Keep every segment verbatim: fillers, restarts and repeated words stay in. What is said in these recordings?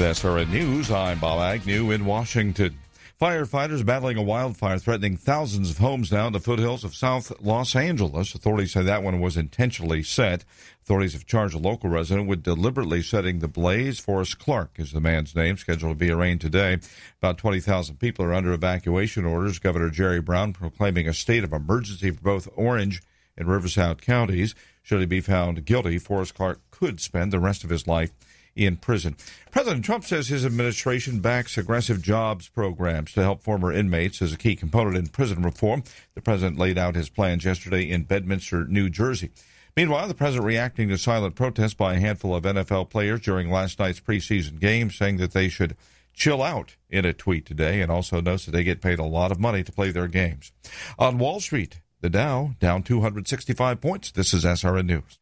S R N News, I'm Bob Agnew in Washington. Firefighters battling a wildfire threatening thousands of homes now in the foothills of South Los Angeles. Authorities say that one was intentionally set. Authorities have charged a local resident with deliberately setting the blaze. Forrest Clark is the man's name, scheduled to be arraigned today. About twenty thousand people are under evacuation orders. Governor Jerry Brown proclaiming a state of emergency for both Orange and Riverside counties. Should he be found guilty, Forrest Clark could spend the rest of his life in prison. President Trump says his administration backs aggressive jobs programs to help former inmates as a key component in prison reform. The president laid out his plans yesterday in Bedminster, New Jersey. Meanwhile, the president reacting to silent protests by a handful of N F L players during last night's preseason game, saying that they should chill out in a tweet today, and also notes that they get paid a lot of money to play their games. On Wall Street, the Dow down two hundred sixty-five points. This is S R N News.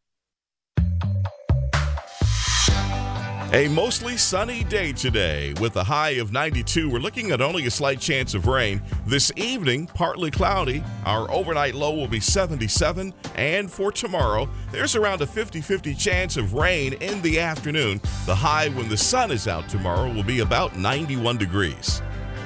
A mostly sunny day today with a high of ninety-two. We're looking at only a slight chance of rain. This evening, partly cloudy. Our overnight low will be seventy-seven. And for tomorrow, there's around a fifty-fifty chance of rain in the afternoon. The high when the sun is out tomorrow will be about ninety-one degrees.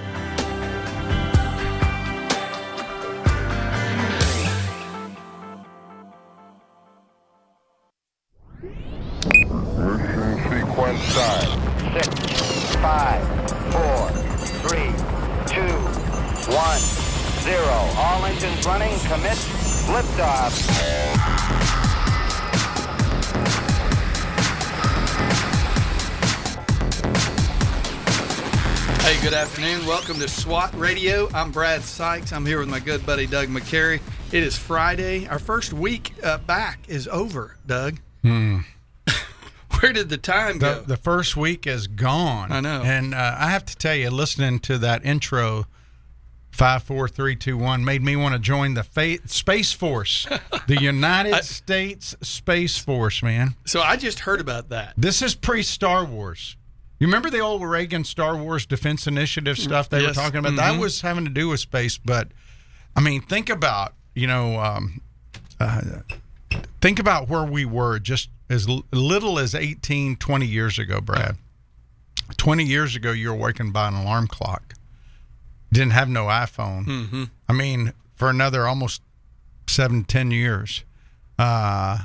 Time. Six, five, four, three, two, one, zero. All engines running. Commit. Liftoff. Hey, good afternoon. Welcome to SWAT Radio. I'm Brad Sykes. I'm here with my good buddy Doug McCary. It is Friday. Our first week uh, back is over, Doug. Hmm. Where did the time go? The, the first week is gone. I know. And uh, I have to tell you, listening to that intro, five, four, three, two, one, made me want to join the fa- Space Force, the United I, States Space Force, man. So I just heard about that. This is pre-Star Wars. You remember the old Reagan Star Wars Defense Initiative stuff they yes. were talking about? Mm-hmm. That was having to do with space. But, I mean, think about, you know, um, uh, think about where we were just as little as eighteen, twenty years ago, Brad. twenty years ago, you were awakened by an alarm clock. Didn't have no iPhone. Mm-hmm. I mean, for another almost seven, ten years, uh,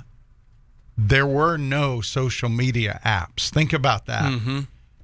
there were no social media apps. Think about that. Mm-hmm.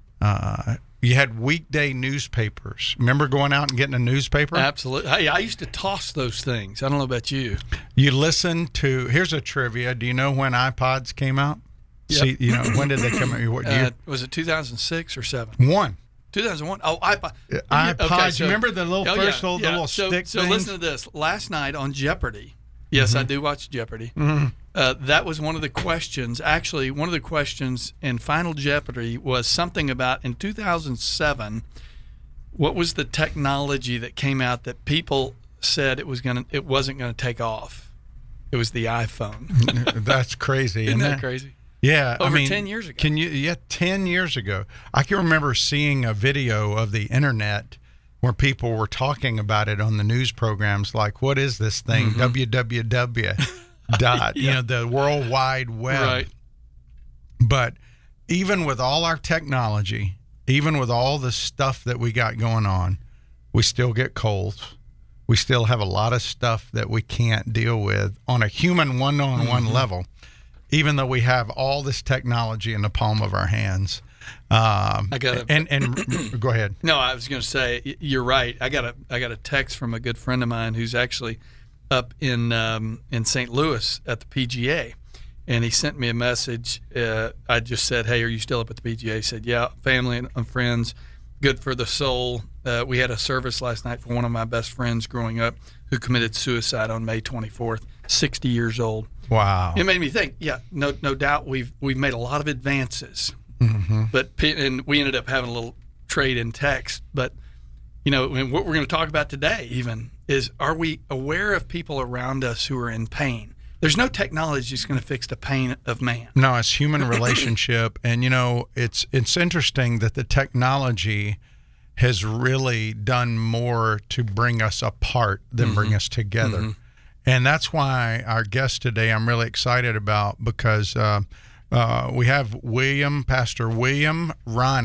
Uh, you had weekday newspapers. Remember going out and getting a newspaper? Absolutely. Hey, I used to toss those things. I don't know about you. You listened to, here's a trivia. Do you know when iPods came out? Yep. See, you know, when did they come out? What year? Uh, was it two thousand six or seven? One. two thousand one. Oh, iPod. iPods. Okay, so, you remember the little oh, first yeah, little, yeah. the little so, stick So things? listen to this. Last night on Jeopardy, yes, mm-hmm. I do watch Jeopardy. Mm-hmm. Uh, that was one of the questions. Actually, one of the questions in Final Jeopardy was something about in two thousand seven. What was the technology that came out that people said it was gonna, it wasn't going to take off? It was the iPhone. That's crazy. Isn't isn't that it? crazy? Yeah, Over I mean, ten years ago. Can you? Yeah, ten years ago. I can remember seeing a video of the internet where people were talking about it on the news programs, like, "What is this thing?" Mm-hmm. W W W. Dot. Yeah. You know, the World Wide Web. Right. But even with all our technology, even with all the stuff that we got going on, we still get colds. We still have a lot of stuff that we can't deal with on a human one-on-one mm-hmm. level, even though we have all this technology in the palm of our hands. Um, I got and and go ahead. No, I was going to say you're right. I got a I got a text from a good friend of mine who's actually up in um, in Saint Louis at the P G A, and he sent me a message. Uh, I just said, "Hey, are you still up at the P G A?" He said, "Yeah, family and friends, good for the soul." Uh, we had a service last night for one of my best friends growing up who committed suicide on May twenty-fourth, sixty years old. Wow! It made me think. Yeah, no, no doubt we've we've made a lot of advances, mm-hmm. but and we ended up having a little trade in text, but. You know, and what we're going to talk about today even is, are we aware of people around us who are in pain? There's no technology that's going to fix the pain of man. No, it's human relationship. And, you know, it's it's interesting that the technology has really done more to bring us apart than mm-hmm. bring us together. Mm-hmm. And that's why our guest today I'm really excited about, because uh, uh, we have William, Pastor William Ronnie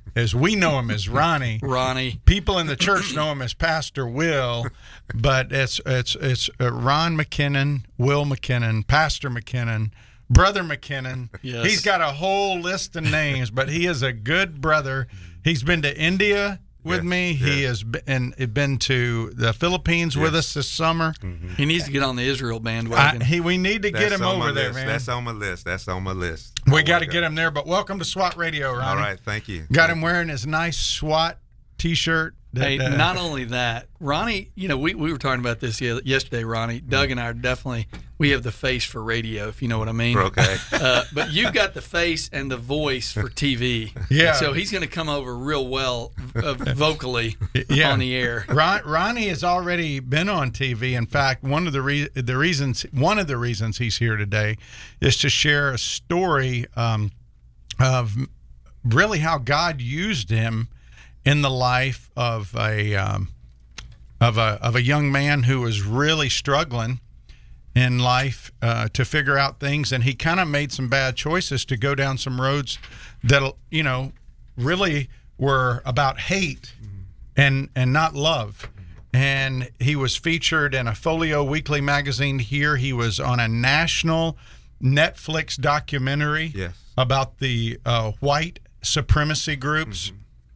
as we know him as Ronnie. Ronnie. People in the church know him as Pastor Will, but it's it's it's uh, Ron McKinnon, Will McKinnon, Pastor McKinnon, Brother McKinnon. Yes. He's got a whole list of names, but he is a good brother. He's been to India with Yes, me. He yes. has been, been to the Philippines with Yes. us this summer. He needs to get on the Israel I, bandwagon. he, we need to get That's him on my over there, list. man. That's on my list. That's on my list. we Oh, got to my get God. him there. But welcome to SWAT Radio, Ronnie. All right, thank you. Got him wearing his nice SWAT T-shirt. that, Hey, uh, not only that, Ronnie, you know, we, we were talking about this ye- yesterday, Ronnie. Doug and I are definitely, we have the face for radio, if you know what I mean. Okay. Uh, but you've got the face and the voice for T V. Yeah. So he's going to come over real well uh, vocally Yeah. on the air. Ron, Ronnie has already been on T V. In fact, one of the re- the reasons one of the reasons he's here today is to share a story um, of really how God used him in the life of a um, of a of a young man who was really struggling in life uh, to figure out things, and he kind of made some bad choices to go down some roads that you know really were about hate and and not love. And he was featured in a Folio Weekly magazine here. He was on a national Netflix documentary Yes. about the uh, white supremacy groups.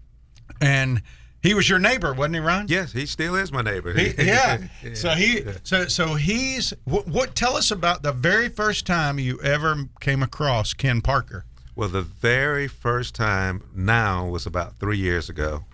And he was your neighbor, wasn't he, Ron? Yes, he still is my neighbor. He- yeah. So he, so so he's. What, what? Tell us about the very first time you ever came across Ken Parker. Well, the very first time now was about three years ago.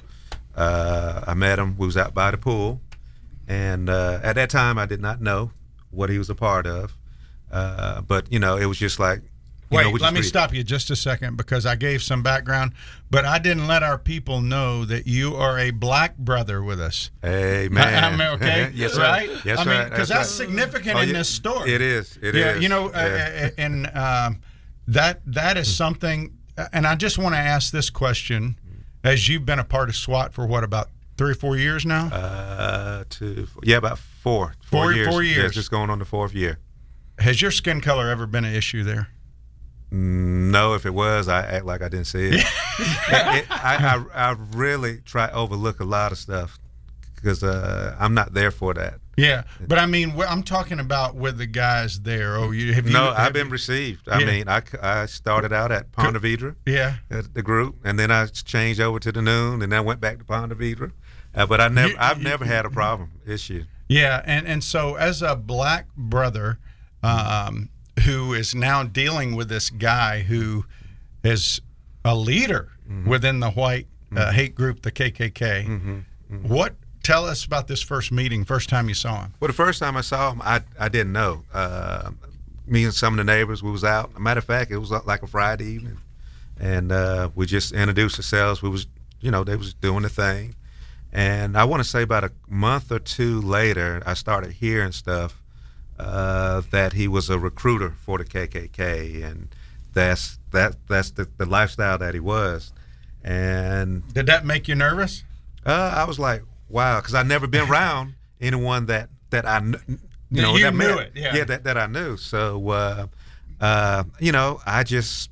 Uh, I met him. We was out by the pool, and uh, at that time I did not know what he was a part of. Uh, but you know, it was just like. You Wait, know, we let just me re- stop you just a second because I gave some background, but I didn't let our people know that you are a black brother with us. Amen. I mean, okay, yes, sir. right? Yes, I mean, right. because that's, right. significant Oh, in yeah, this story. It is. It is. yeah, you know, Yeah. uh, and um, that that is something. And I just want to ask this question: as you've been a part of SWAT for what, about three or four years now? Uh, two, yeah, about four. Four, Four- years. four years. Yeah, just going on the fourth year. Has your skin color ever been an issue there? No, if it was, I act like I didn't see it. It- it- I, I, I really try to overlook a lot of stuff because uh, I'm not there for that. Yeah, but I mean, wh- I'm talking about with the guys there. Oh, you have you? No, have I've been you- received. I Yeah. mean, I, I started out at Ponte Vedra, Yeah. at the group, and then I changed over to the Noon, and then I went back to Ponte Vedra. Uh, but I never, You- I've you- never had a problem issue. Yeah, and and so as a black brother um, who is now dealing with this guy who is a leader within the white uh, hate group, the K K K, what? Tell us about this first meeting, first time you saw him. Well, the first time I saw him, I I didn't know. Uh, me and some of the neighbors, we was out. Matter of fact, it was like a Friday evening, and uh, we just introduced ourselves. We was, you know, they was doing the thing, and I want to say about a month or two later, I started hearing stuff uh, that he was a recruiter for the K K K, and that's that that's the, the lifestyle that he was, and Did that make you nervous? uh, I was like, wow, because I'd never been around anyone that that I, kn- you That know, you that knew met- it, yeah. that that I knew. So, uh, uh, you know, I just,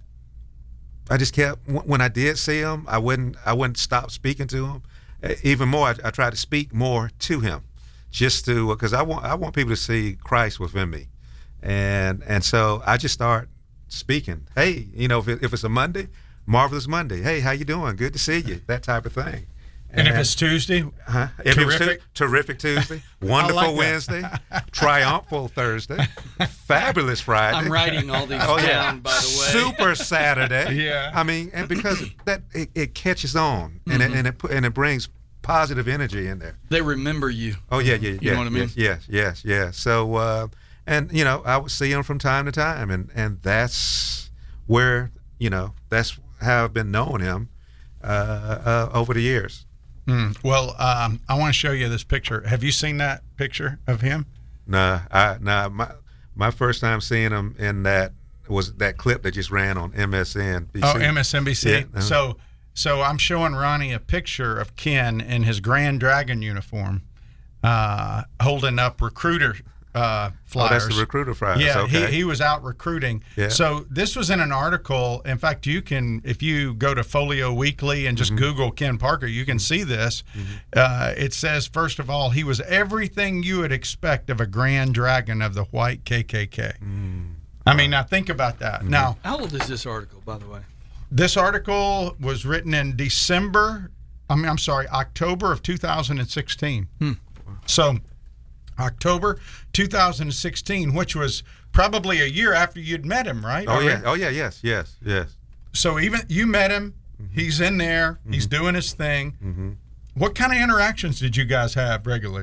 I just kept w- when I did see him, I wouldn't, I wouldn't stop speaking to him. Uh, Even more, I, I tried to speak more to him, just to because I want, I want people to see Christ within me, and and so I just start speaking. Hey, you know, if, it, if it's a Monday, marvelous Monday. Hey, how you doing? Good to see you. That type of thing. And if it's Tuesday, Huh? If it was Terrific. tu- terrific Tuesday, wonderful like that. Wednesday, triumphal Thursday, fabulous Friday. I'm writing all these Oh, yeah. down, by the way. Super Saturday. Yeah. I mean, and because that it, it catches on and it, and it pu- and it brings positive energy in there. They remember you. Oh yeah, yeah, yeah. know what I mean? Yes, yes, yes, yes. So, uh, and you know, I would see him from time to time, and and that's where you know that's how I've been knowing him uh, uh, over the years. Mm. Well, um, I want to show you this picture. Have you seen that picture of him? Nah, I nah. My my first time seeing him in that was that clip that just ran on M S N B C. Oh, M S N B C. Yeah, uh-huh. So, so I'm showing Ronnie a picture of Ken in his Grand Dragon uniform, uh, holding up recruiter uh, Oh, flyers. that's the recruiter flyers. Yeah, okay. he, he was out recruiting. Yeah. So this was in an article. In fact, you can, if you go to Folio Weekly and just Mm-hmm. Google Ken Parker, you can see this. Uh, it says, first of all, he was everything you would expect of a grand dragon of the white K K K. Mm. I mean, now think about that. Mm-hmm. Now, How old is this article, by the way? this article was written in December, I mean, I'm sorry, October of two thousand sixteen. Hmm. So, October two thousand sixteen, which was probably a year after you'd met him, right? Oh Or- yeah. Oh yeah. Yes. Yes. Yes. So even you met him, Mm-hmm. he's in there, he's doing his thing. What kind of interactions did you guys have regularly?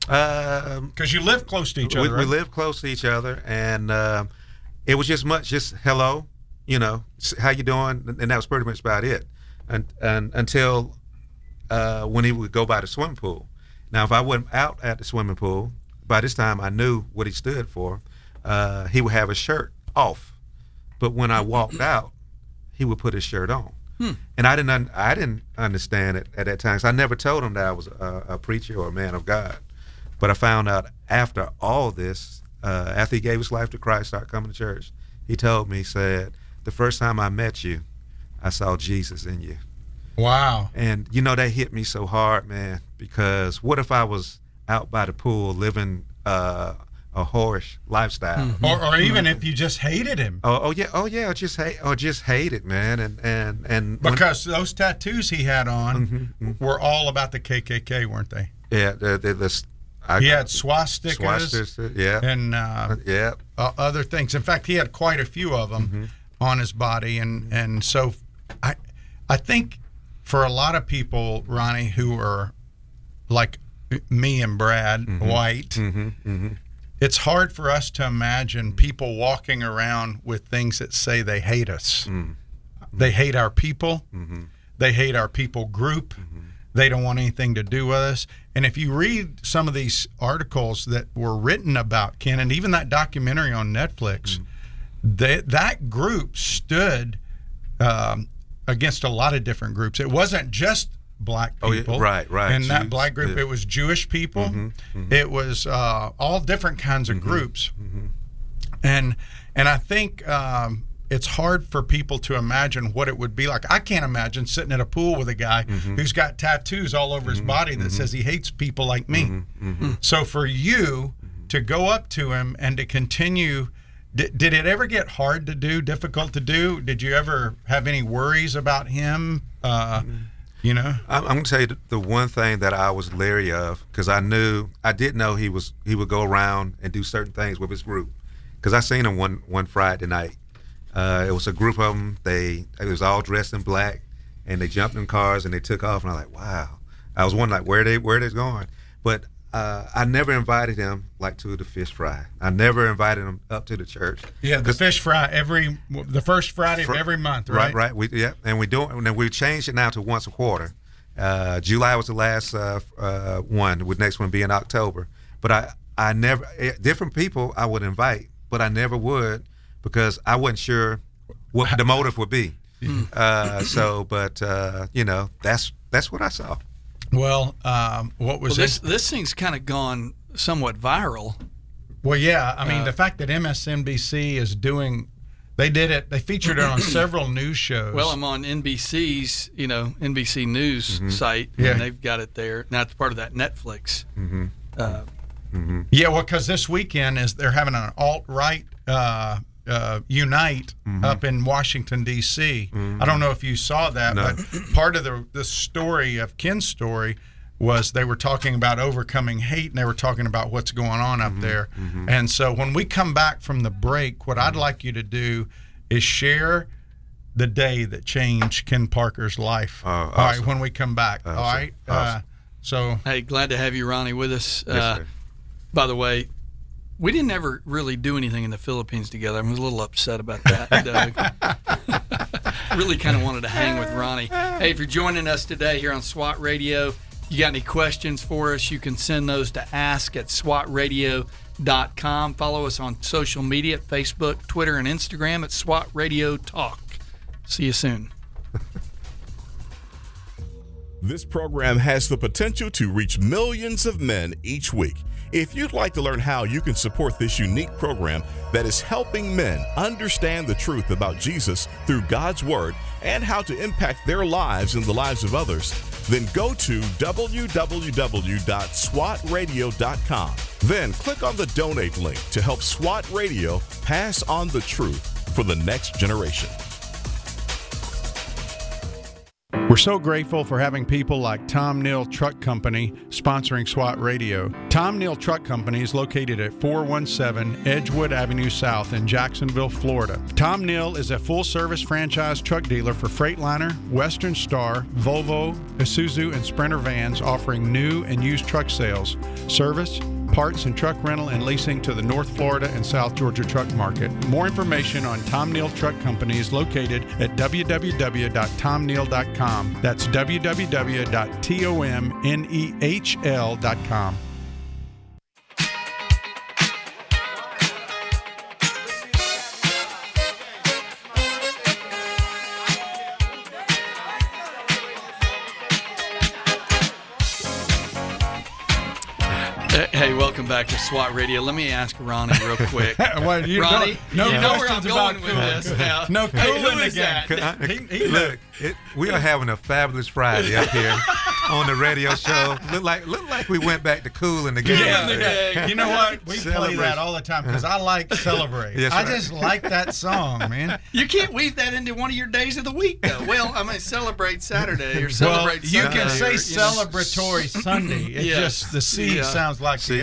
Um, Because you live close to each we, other, we right? live close to each other, and um, it was just much just hello, you know, s- how you doing, and that was pretty much about it. And, and until uh, when he would go by the swimming pool. Now, if I went out at the swimming pool, by this time I knew what he stood for. Uh, he would have his shirt off, but when I walked out, he would put his shirt on. Hmm. And I didn't, un- I didn't understand it at that time. So I never told him that I was a, a preacher or a man of God. But I found out after all this, uh, after he gave his life to Christ, started coming to church, he told me, he said, the first time I met you, I saw Jesus in you. Wow. And, you know, that hit me so hard, man, because what if I was out by the pool living uh, a whorish lifestyle? Or, or even if you just hated him. Oh, oh, yeah, oh, yeah, or just hate, or just hate it, man. And, and, and when- Because those tattoos he had on Mhm, were all about the K K K, weren't they? yeah, the, the, the, I, He had swastikas, swastikas, yeah, and uh, yeah. uh, other things. In fact, he had quite a few of them Mm-hmm. on his body, and and so I I think for a lot of people, Ronnie, who are like me and Brad White, Mm-hmm, mm-hmm. it's hard for us to imagine people walking around with things that say they hate us. Mm. They hate our people. Mm-hmm. They hate our people group. They don't want anything to do with us. And if you read some of these articles that were written about Ken, and even that documentary on Netflix, they, that group stood um, against a lot of different groups. It wasn't just black Oh, yeah, people. right, right. And that Jews, black group, yeah. it was Jewish people. Mm-hmm, It was uh, all different kinds of groups. mm-hmm. And and I think um, it's hard for people to imagine what it would be like. I can't imagine sitting at a pool with a guy Mm-hmm. who's got tattoos all over his body that says he hates people like me. Mm-hmm. So for you to go up to him and to continue, did, did it ever get hard to do, difficult to do? Did you ever have any worries about him? Uh, you know? I'm, I'm going to tell you the, the one thing that I was leery of, because I knew, I did know he was he would go around and do certain things with his group. Because I seen him one one Friday night. Uh, it was a group of them. They it was all dressed in black, and they jumped in cars and they took off. And I was like, wow. I was wondering like where they where they going. But uh, I never invited him like to the fish fry. I never invited him up to the church. Yeah, the fish fry every, the first Friday Fr- of every month, right? Right, right. We yeah, and we do and then we changed it now to once a quarter. Uh, July was the last uh, uh, one. With next one be in October. But I I never eh, different people I would invite, but I never would because I wasn't sure what the motive would be. Uh, so, but uh, you know, that's that's what I saw. Well, um, what was Well, this it? this thing's kind of gone somewhat viral. Well, yeah. I mean, Uh, the fact that M S N B C is doing, they did it. They featured it on several news shows. Well, I'm on N B C's, you know, N B C News site, Yeah. and they've got it there. Now it's part of that Netflix. Mm-hmm. Uh, yeah, well, because this weekend is they're having an alt right uh, uh, unite up in Washington D C. I don't know if you saw that, No. but part of the the story of Ken's story was they were talking about overcoming hate, and they were talking about what's going on up there. And so when we come back from the break, what I'd like you to do is share the day that changed Ken Parker's life. Oh, All right, awesome. when we come back. All Awesome. right. Uh, Awesome. so hey, glad to have you, Ronnie, with us. Yes, uh, sir. by the way, we didn't ever really do anything in the Philippines together. I was a little upset about that, Doug. Really kind of wanted to hang with Ronnie. Hey, if you're joining us today here on SWAT Radio, you got any questions for us, you can send those to ask at swat radio dot com. Follow us on social media at Facebook, Twitter, and Instagram at SWAT Radio Talk. See you soon. This program has the potential to reach millions of men each week. If you'd like to learn how you can support this unique program that is helping men understand the truth about Jesus through God's Word and how to impact their lives and the lives of others, then go to w w w dot swat radio dot com. Then click on the donate link to help SWAT Radio pass on the truth for the next generation. We're so grateful for having people like Tom Neal Truck Company sponsoring SWAT Radio. Tom Neal Truck Company is located at four one seven Edgewood Avenue South in Jacksonville, Florida. Tom Neal is a full-service franchise truck dealer for Freightliner, Western Star, Volvo, Isuzu, and Sprinter vans, offering new and used truck sales, service, parts and truck rental and leasing to the North Florida and South Georgia truck market. More information on Tom Neal Truck Company is located at w w w dot tom neal dot com. That's w w w dot tom nehl dot com. Hey, welcome back to SWAT Radio. Let me ask Ronnie real quick. Well, you Ronnie, no, no you know where I'm questions going about with cool. this now. No Hey, cooling who is again. that? He, he, Look, it, we are having a fabulous Friday up here on the radio show. Look like look like we went back to cooling again. Yeah, you know what? We play Celebration. that all the time because I like Celebrate. Yes, I right. just like that song, man. You can't weave that into one of your days of the week, though. Well, I mean, celebrate Saturday or celebrate well, you Sunday. can say or, you know. celebratory Sunday. It's Yes. just the C Yeah. sounds like See, the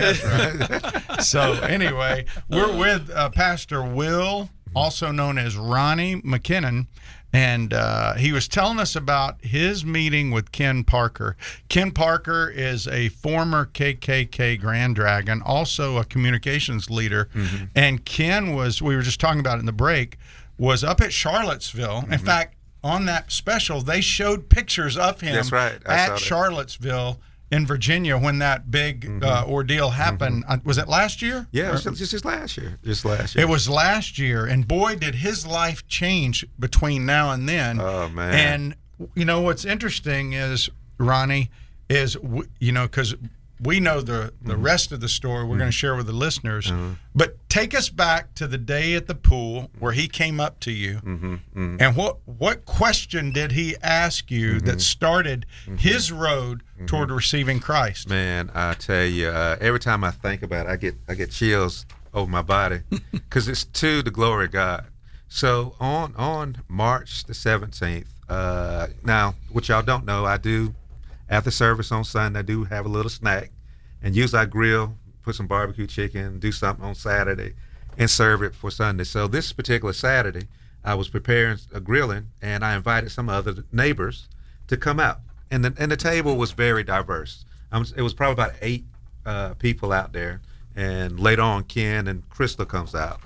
S, right? So anyway, we're with uh, Pastor Will, also known as Ronnie McKinnon, and uh, he was telling us about his meeting with Ken Parker. Ken Parker is a former K K K Grand Dragon, also a communications leader, Mm-hmm. and Ken was, we were just talking about it in the break, was up at Charlottesville. Mm-hmm. In fact, on that special, they showed pictures of him That's right. I saw at that. Charlottesville in Virginia when that big uh, ordeal happened. Uh, was it last year? Mm-hmm. Yeah, it was Or- just, just last year. Just last year. it was last year, and boy, did his life change between now and then. Oh, man. And you know what's interesting is, Ronnie, is w- you know because we know the the Mm-hmm. rest of the story. We're going to share with the listeners, but take us back to the day at the pool where he came up to you, Mm-hmm. and what what question did he ask you Mm-hmm. that started his road toward receiving Christ? Man, I tell you, uh, every time I think about it, I get I get chills over my body because it's to the glory of God. So on on March the seventeenth, uh, now what y'all don't know, I do after service on Sunday, I do have a little snack, and usually I grill, put some barbecue chicken, do something on Saturday, and serve it for Sunday. So this particular Saturday, I was preparing a grilling, and I invited some other neighbors to come out, and the and the table was very diverse. Um, it was probably about eight uh, people out there, and later on, Ken and Crystal comes out.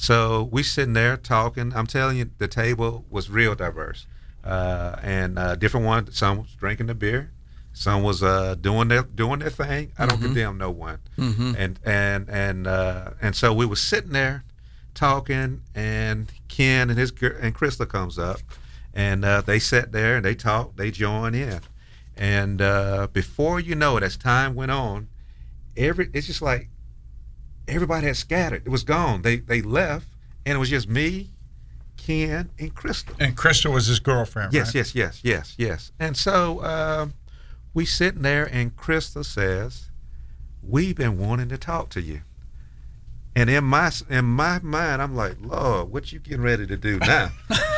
So we sitting there talking. I'm telling you, the table was real diverse, uh, and uh, different ones. Some was drinking the beer, some was uh, doing their doing their thing. I don't condemn no one, and and and uh, and so we were sitting there talking, and Ken and his gir- and Crystal comes up, and uh, they sat there and they talked. They joined in, and uh, before you know it, as time went on, every it's just like everybody had scattered. It was gone. They they left, and it was just me, Ken, and Crystal. And Crystal was his girlfriend, Yes, right? yes, yes, yes, yes. And so um, we sitting there, and Crystal says, "We've been wanting to talk to you." And in my in my mind, I'm like, "Lord, what you getting ready to do now?"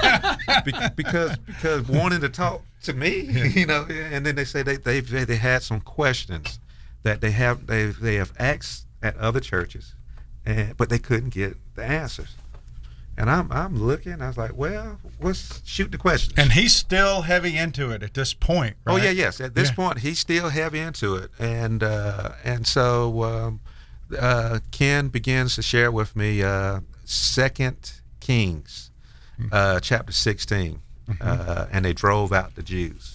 Be- because because wanting to talk to me, you know. And then they say they they they had some questions that they have they they have asked at other churches, and but they couldn't get the answers. And I'm I'm looking. I was like, well, let's shoot the questions. And he's still heavy into it at this point, right? Oh yeah, yes. At this Yeah. point, he's still heavy into it, and uh, and so um, uh, Ken begins to share with me uh, Second Kings, uh, chapter sixteen, uh, and they drove out the Jews,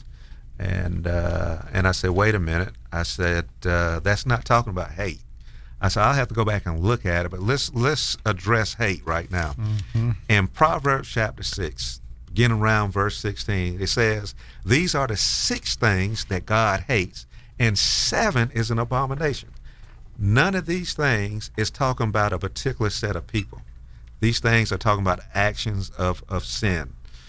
and uh, and I said, wait a minute. I said uh, that's not talking about hate. I said I'll have to go back and look at it, but let's let's address hate right now. In Proverbs chapter six, beginning around verse sixteen, it says, "These are the six things that God hates, and seven is an abomination." None of these things is talking about a particular set of people. These things are talking about actions of, of sin.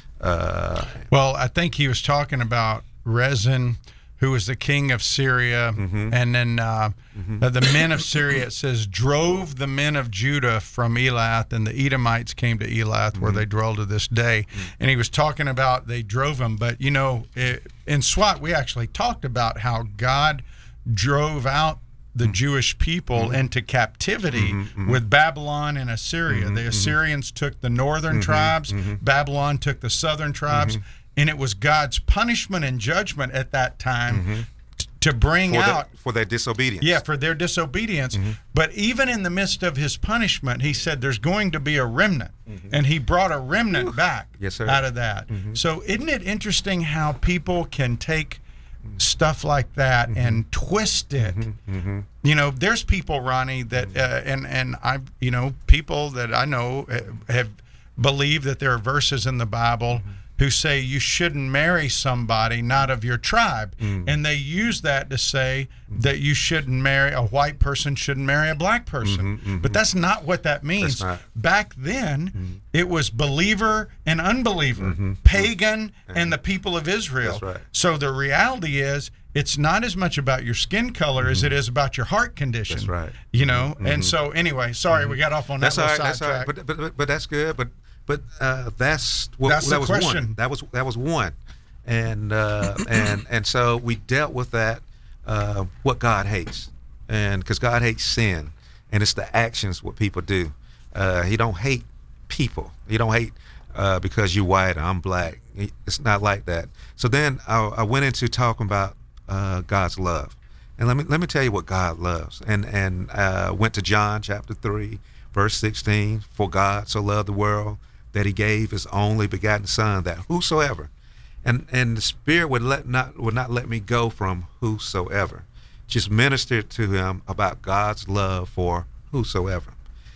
Uh, well, I think he was talking about Rezin, who was the king of Syria, mm-hmm. and then uh, mm-hmm. uh, the men of Syria, it says, drove the men of Judah from Elath, and the Edomites came to Elath, mm-hmm. where they dwell to this day. Mm-hmm. And he was talking about they drove them. But, you know, it, in SWAT, we actually talked about how God drove out the mm-hmm. Jewish people mm-hmm. into captivity mm-hmm. Mm-hmm. with Babylon and Assyria. Mm-hmm. The Assyrians mm-hmm. took the northern mm-hmm. tribes, mm-hmm. Babylon took the southern tribes, mm-hmm. and it was God's punishment and judgment at that time mm-hmm. t- to bring for out... The, for their disobedience. Yeah, for their disobedience. Mm-hmm. But even in the midst of his punishment, he said there's going to be a remnant, mm-hmm. and he brought a remnant Ooh. back yes, sir. out of that. Mm-hmm. So isn't it interesting how people can take stuff like that mm-hmm. and twist it? Mm-hmm. Mm-hmm. You know, there's people, Ronnie, that uh, and and I, you know, people that I know have believed that there are verses in the Bible mm-hmm. who say you shouldn't marry somebody not of your tribe, mm-hmm. and they use that to say mm-hmm. that you shouldn't marry a white person shouldn't marry a black person, mm-hmm. Mm-hmm. but that's not what that means. Back then, mm-hmm. it was believer and unbeliever, mm-hmm. pagan mm-hmm. and the people of Israel. That's right. So the reality is, it's not as much about your skin color mm-hmm. as it is about your heart condition. That's right. You know, mm-hmm. and so anyway, sorry mm-hmm. we got off on that that's little all right, sidetrack. that's all right. But, but but that's good. But but uh, that's what that's that the was question. one. That was that was one, and uh, and and so we dealt with that. Uh, what God hates, and because God hates sin, and it's the actions what people do. Uh, he don't hate people. He don't hate uh, because you white or I'm black. It's not like that. So then I, I went into talking about uh, God's love, and let me let me tell you what God loves. And and uh, went to John chapter three, verse sixteen. For God so loved the world that He gave His only begotten Son, that whosoever, and and the Spirit would let not would not let me go from whosoever. Just ministered to him about God's love for whosoever.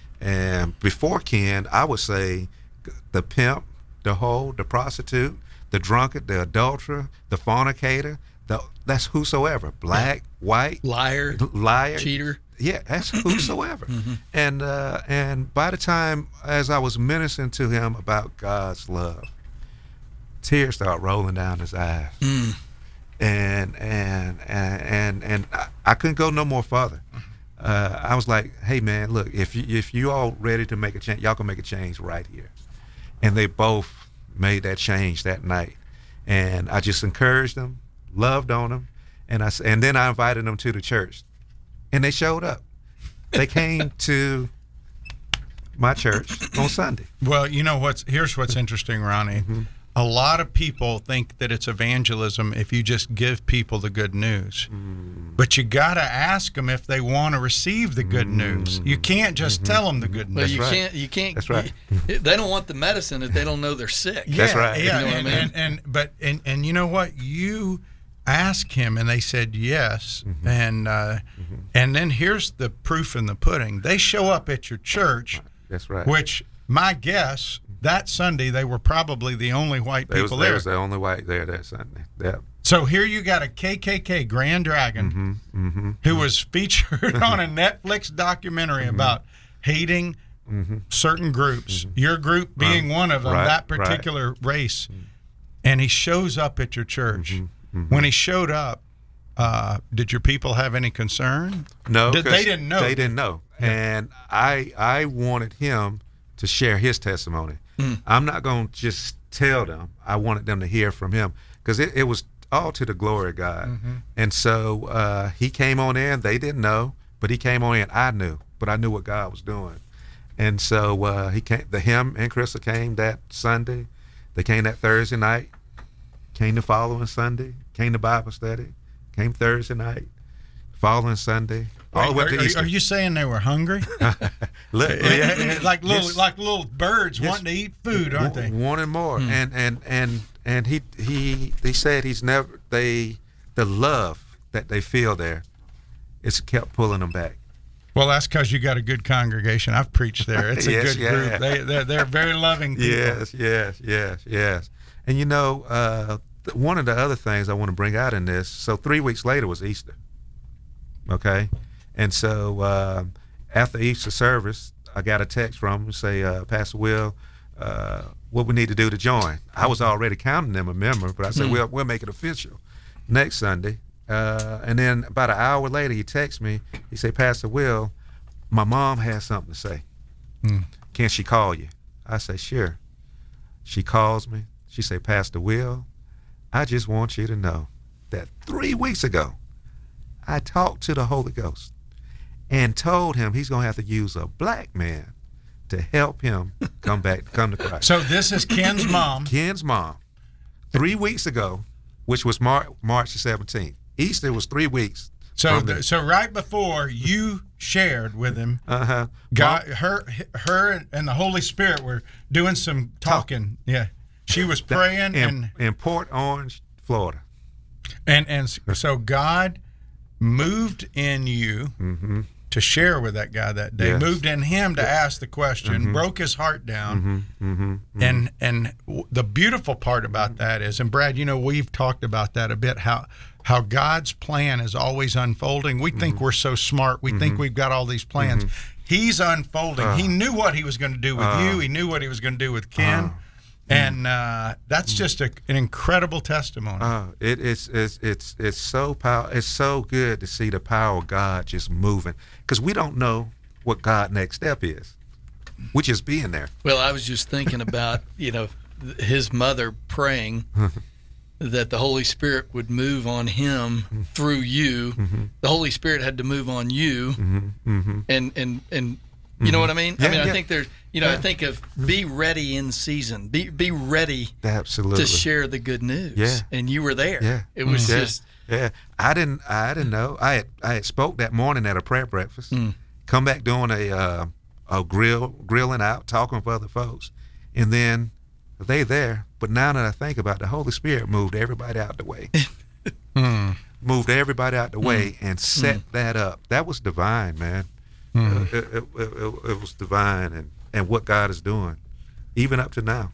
And before Ken, I would say the pimp, the hoe, the prostitute, the drunkard, the adulterer, the fornicator, the, that's whosoever. Black, white, liar, liar, cheater. Yeah, that's whosoever. Mm-hmm. And uh, and by the time as I was ministering to him about God's love, tears started rolling down his eyes. Mm. And and and and and I, I couldn't go no more further. Uh, I was like, "Hey man, look, if you if you all ready to make a change, y'all can make a change right here." And they both made that change that night. And I just encouraged them, loved on them, and I and then I invited them to the church, and they showed up. They came to my church on Sunday. Well, you know what's here's what's interesting, Ronnie. Mm-hmm. A lot of people think that it's evangelism if you just give people the good news. Mm. But you got to ask them if they want to receive the good mm. news. You can't just mm-hmm. tell them the good news. Well, you right. can't. You can't. That's right. You, they don't want the medicine if they don't know they're sick. Yeah, That's right. Yeah, you know and, what I mean? and, and but and, and you know what? You ask him, and they said yes. Mm-hmm. And uh, mm-hmm. and then here's the proof in the pudding. They show up at your church. That's right. Which my guess. That Sunday, they were probably the only white they people was, there. They was the only white there that Sunday. Yeah. So here you got a K K K Grand Dragon mm-hmm, mm-hmm, who was featured on a Netflix documentary mm-hmm. about hating mm-hmm. certain groups, mm-hmm. your group being um, one of them, right, that particular right. race. And he shows up at your church. Mm-hmm, mm-hmm. When he showed up, uh, did your people have any concern? No. Did, they didn't know. They didn't know. Yeah. And I I wanted him to share his testimony. Mm. I'm not going to just tell them. I wanted them to hear from him because it, it was all to the glory of God. Mm-hmm. And so uh, he came on in. They didn't know, but he came on in. I knew, but I knew what God was doing. And so uh, he came. The him and Crystal came that Sunday. They came that Thursday night. Came the following Sunday. Came to Bible study. Came Thursday night. Following Sunday. All Wait, are, are, are you saying they were hungry? Look, yeah, like little, yes. like little birds yes. wanting to eat food, aren't they? Wanting more, hmm. and and and and he he he said he's never they the love that they feel there, it's kept pulling them back. Well, that's because you got a good congregation. I've preached there. It's a yes, good yeah. group. They they're, they're very loving people. Yes, yes, yes, yes. And you know, uh, one of the other things I want to bring out in this. So three weeks later was Easter. Okay. And so uh, after Easter service, I got a text from him say, uh, Pastor Will, uh, what we need to do to join. I was already counting them a member, but I said, mm. we'll, we'll make it official next Sunday. Uh, and then about an hour later, he texts me. He said, Pastor Will, my mom has something to say. Mm. Can she call you? I say, sure. She calls me. She say, Pastor Will, I just want you to know that three weeks ago, I talked to the Holy Ghost and told him he's going to have to use a black man to help him come back, come to Christ. So this is Ken's mom. Ken's mom. Three weeks ago, which was Mar- March the seventeenth. Easter was three weeks. So the, so right before you shared with him, uh-huh. God, her, her and the Holy Spirit were doing some talking. Talk. Yeah. She was praying in, and in Port Orange, Florida. And and so God moved in you mm-hmm. to share with that guy that day. Yes. Moved in him to ask the question. Mm-hmm. Broke his heart down. Mm-hmm. Mm-hmm. Mm-hmm. And and w- the beautiful part about that is, and Brad, you know, we've talked about that a bit. How how God's plan is always unfolding. We mm-hmm. think we're so smart. We mm-hmm. think we've got all these plans. Mm-hmm. He's unfolding. Uh, he knew what he was going to do with uh, you. He knew what he was going to do with Ken. Uh, And uh, that's just a, an incredible testimony. Uh, it, it's it's it's it's so power. It's so good to see the power of God just moving, because we don't know what God's next step is. We just being there. Well, I was just thinking about you know his mother praying that the Holy Spirit would move on him through you. Mm-hmm. The Holy Spirit had to move on you, mm-hmm. Mm-hmm. and and and you mm-hmm. know what I mean. Yeah, I mean, yeah. I think there's. You know, yeah. I think of be ready in season. Be be ready Absolutely. to share the good news. Yeah. And you were there. Yeah. It was yeah. just Yeah. I didn't I didn't know. I had I had spoke that morning at a prayer breakfast. Mm. Come back doing a uh, a grill grilling out, talking with other folks. And then they there. But now that I think about it, the Holy Spirit moved everybody out the way. mm. Moved everybody out the way mm. and set mm. that up. That was divine, man. Mm. Uh, it, it, it, it was divine, and and what God is doing, even up to now.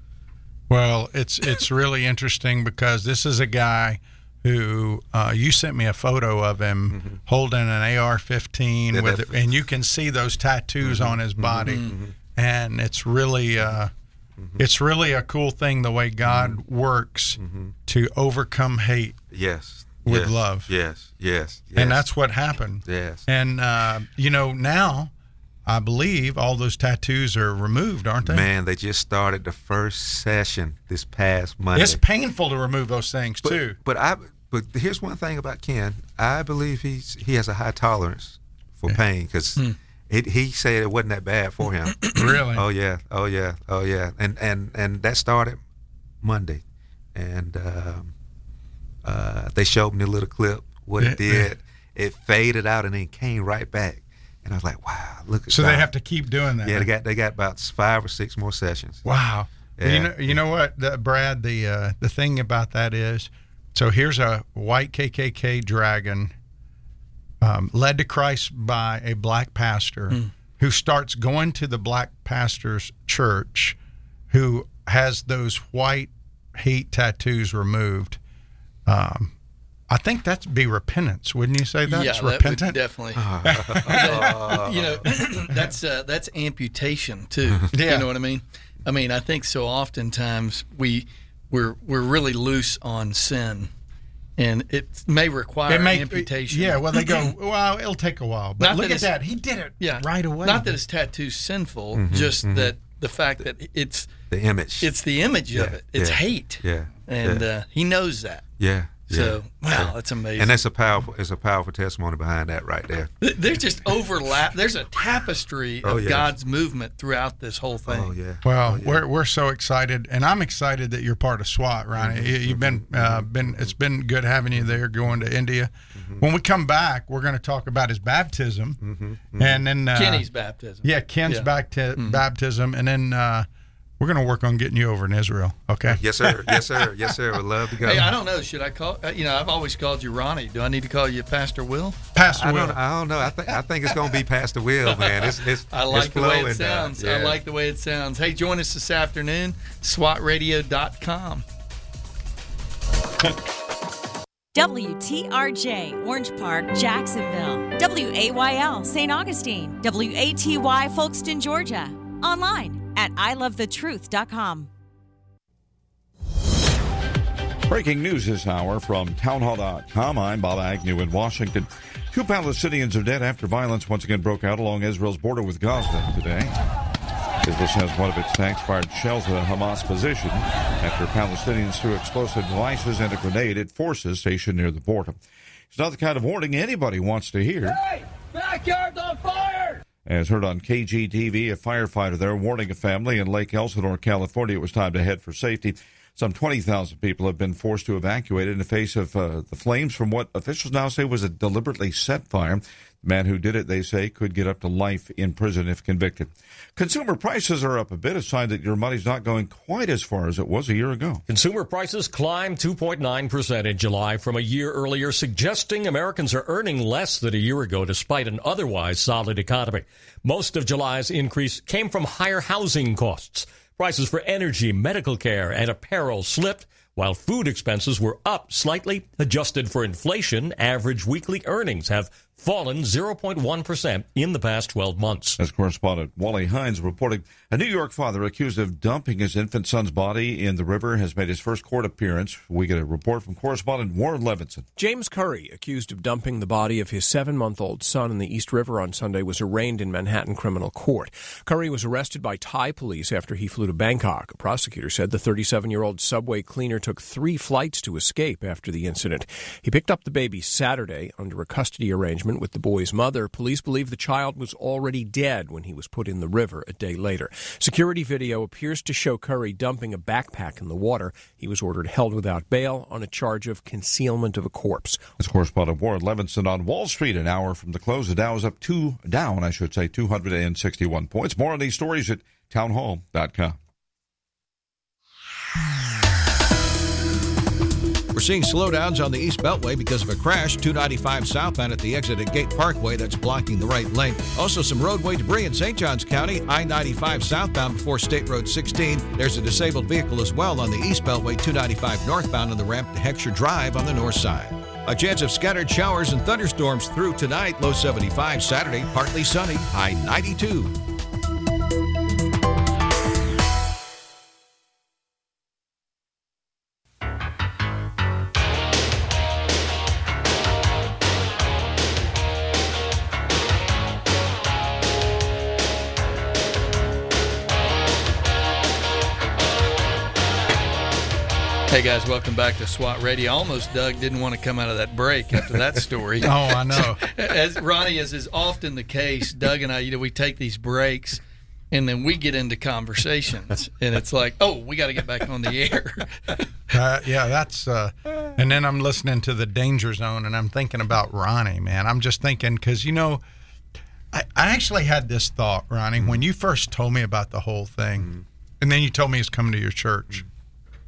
Well, it's it's really interesting because this is a guy who uh, you sent me a photo of him mm-hmm. holding an A R fifteen yeah, with, it, and you can see those tattoos mm-hmm. on his body, mm-hmm. and it's really uh, mm-hmm. it's really a cool thing the way God mm-hmm. works mm-hmm. to overcome hate. Yes. With yes. love. Yes. Yes. Yes. And that's what happened. Yes. And uh, you know now. I believe all those tattoos are removed, aren't they? Man, they just started the first session this past Monday. It's painful to remove those things but, too. But I, but here's one thing about Ken. I believe he's he has a high tolerance for pain, because hmm. he said it wasn't that bad for him. Really? Oh yeah, oh yeah, oh yeah. And and and that started Monday, and um, uh, they showed me a little clip what yeah, it did. Yeah. It faded out and then came right back. And I was like, wow, look at So God. They have to keep doing that. Yeah, they got they got about five or six more sessions. Wow. Yeah. You know, you know what, the, Brad, the uh, the thing about that is, so here's a white K K K dragon um, led to Christ by a black pastor mm. who starts going to the black pastor's church, who has those white hate tattoos removed. Um I think that'd be repentance, wouldn't you say that's yeah, repentant? That would definitely. You know, that's uh, that's amputation too. Yeah. You know what I mean? I mean, I think so oftentimes we we're we're really loose on sin, and it may require it may, amputation. Yeah, well, they go, well, it'll take a while, but Not look that at that, he did it yeah, right away. Not that his tattoo's sinful, mm-hmm, just mm-hmm. that the fact that it's the image. It's the image yeah, of it. It's yeah, hate. Yeah, and yeah. Uh, he knows that. Yeah. So yeah. wow, yeah. that's amazing. And that's a powerful, it's a powerful testimony behind that right there. There's just overlap. There's a tapestry oh, of yes. God's movement throughout this whole thing. Oh yeah. Well, oh, yeah. we're we're so excited, and I'm excited that you're part of SWAT, Ronnie. Mm-hmm. You've been uh, been it's been good having you there, going to India. Mm-hmm. When we come back, we're going to talk about his baptism, mm-hmm. Mm-hmm. and then uh, Kenny's baptism. Yeah, Ken's yeah. back to mm-hmm. baptism, and then. Uh, We're going to work on getting you over in Israel, okay? Yes, sir. Yes, sir. Yes, sir. Would love to go. Hey, I don't know. Should I call? Uh, you know, I've always called you Ronnie. Do I need to call you Pastor Will? Pastor I Will. Don't, I don't know. I think I think it's going to be Pastor Will, man. It's, it's, I like it's the way flowing it sounds. down. Yeah. I like the way it sounds. Hey, join us this afternoon, swat radio dot com. W T R J, Orange Park, Jacksonville. W A Y L, Saint Augustine. W A T Y, Folkston, Georgia. Online at I love the truth dot com. Breaking news this hour from townhall dot com. I'm Bob Agnew in Washington. Two Palestinians are dead after violence once again broke out along Israel's border with Gaza today. Israel says one of its tanks fired shells at a Hamas position after Palestinians threw explosive devices and a grenade at forces stationed near the border. It's not the kind of warning anybody wants to hear. Hey! Backyard's on fire! As heard on K G T V, a firefighter there warning a family in Lake Elsinore, California, it was time to head for safety. Some twenty thousand people have been forced to evacuate in the face of uh, the flames from what officials now say was a deliberately set fire. The man who did it, they say, could get up to life in prison if convicted. Consumer prices are up a bit, a sign that your money's not going quite as far as it was a year ago. Consumer prices climbed two point nine percent in July from a year earlier, suggesting Americans are earning less than a year ago despite an otherwise solid economy. Most of July's increase came from higher housing costs. Prices for energy, medical care, and apparel slipped, while food expenses were up slightly. Adjusted for inflation, average weekly earnings have fallen zero point one percent in the past twelve months. As correspondent Wally Hines reporting, a New York father accused of dumping his infant son's body in the river has made his first court appearance. We get a report from correspondent Warren Levinson. James Curry, accused of dumping the body of his seven-month-old son in the East River on Sunday, was arraigned in Manhattan criminal court. Curry was arrested by Thai police after he flew to Bangkok. A prosecutor said the thirty-seven-year-old subway cleaner took three flights to escape after the incident. He picked up the baby Saturday under a custody arrangement with the boy's mother. Police believe the child was already dead when he was put in the river a day later. Security video appears to show Curry dumping a backpack in the water. He was ordered held without bail on a charge of concealment of a corpse. That's correspondent Warren Levinson on Wall Street. An hour from the close, the Dow is up two, down, I should say, two hundred sixty-one points. More on these stories at townhall dot com. We're seeing slowdowns on the East Beltway because of a crash, two ninety-five southbound at the exit at Gate Parkway. That's blocking the right lane. Also, some roadway debris in Saint Johns County, I ninety-five southbound before State Road sixteen. There's a disabled vehicle as well on the East Beltway, two ninety-five northbound on the ramp to Heckscher Drive on the north side. A chance of scattered showers and thunderstorms through tonight, low seventy-five. Saturday, partly sunny, high ninety-two. Hey guys, welcome back to SWAT Radio. Almost Doug didn't want to come out of that break after that story. Oh, I know. As Ronnie, as is often the case, Doug and I, you know, we take these breaks and then we get into conversations, and it's like, oh, we got to get back on the air. uh, yeah, that's. Uh, and then I'm listening to the Danger Zone, and I'm thinking about Ronnie, man. I'm just thinking because you know, I, I actually had this thought, Ronnie, mm-hmm. when you first told me about the whole thing, mm-hmm. and then you told me he's coming to your church. Mm-hmm.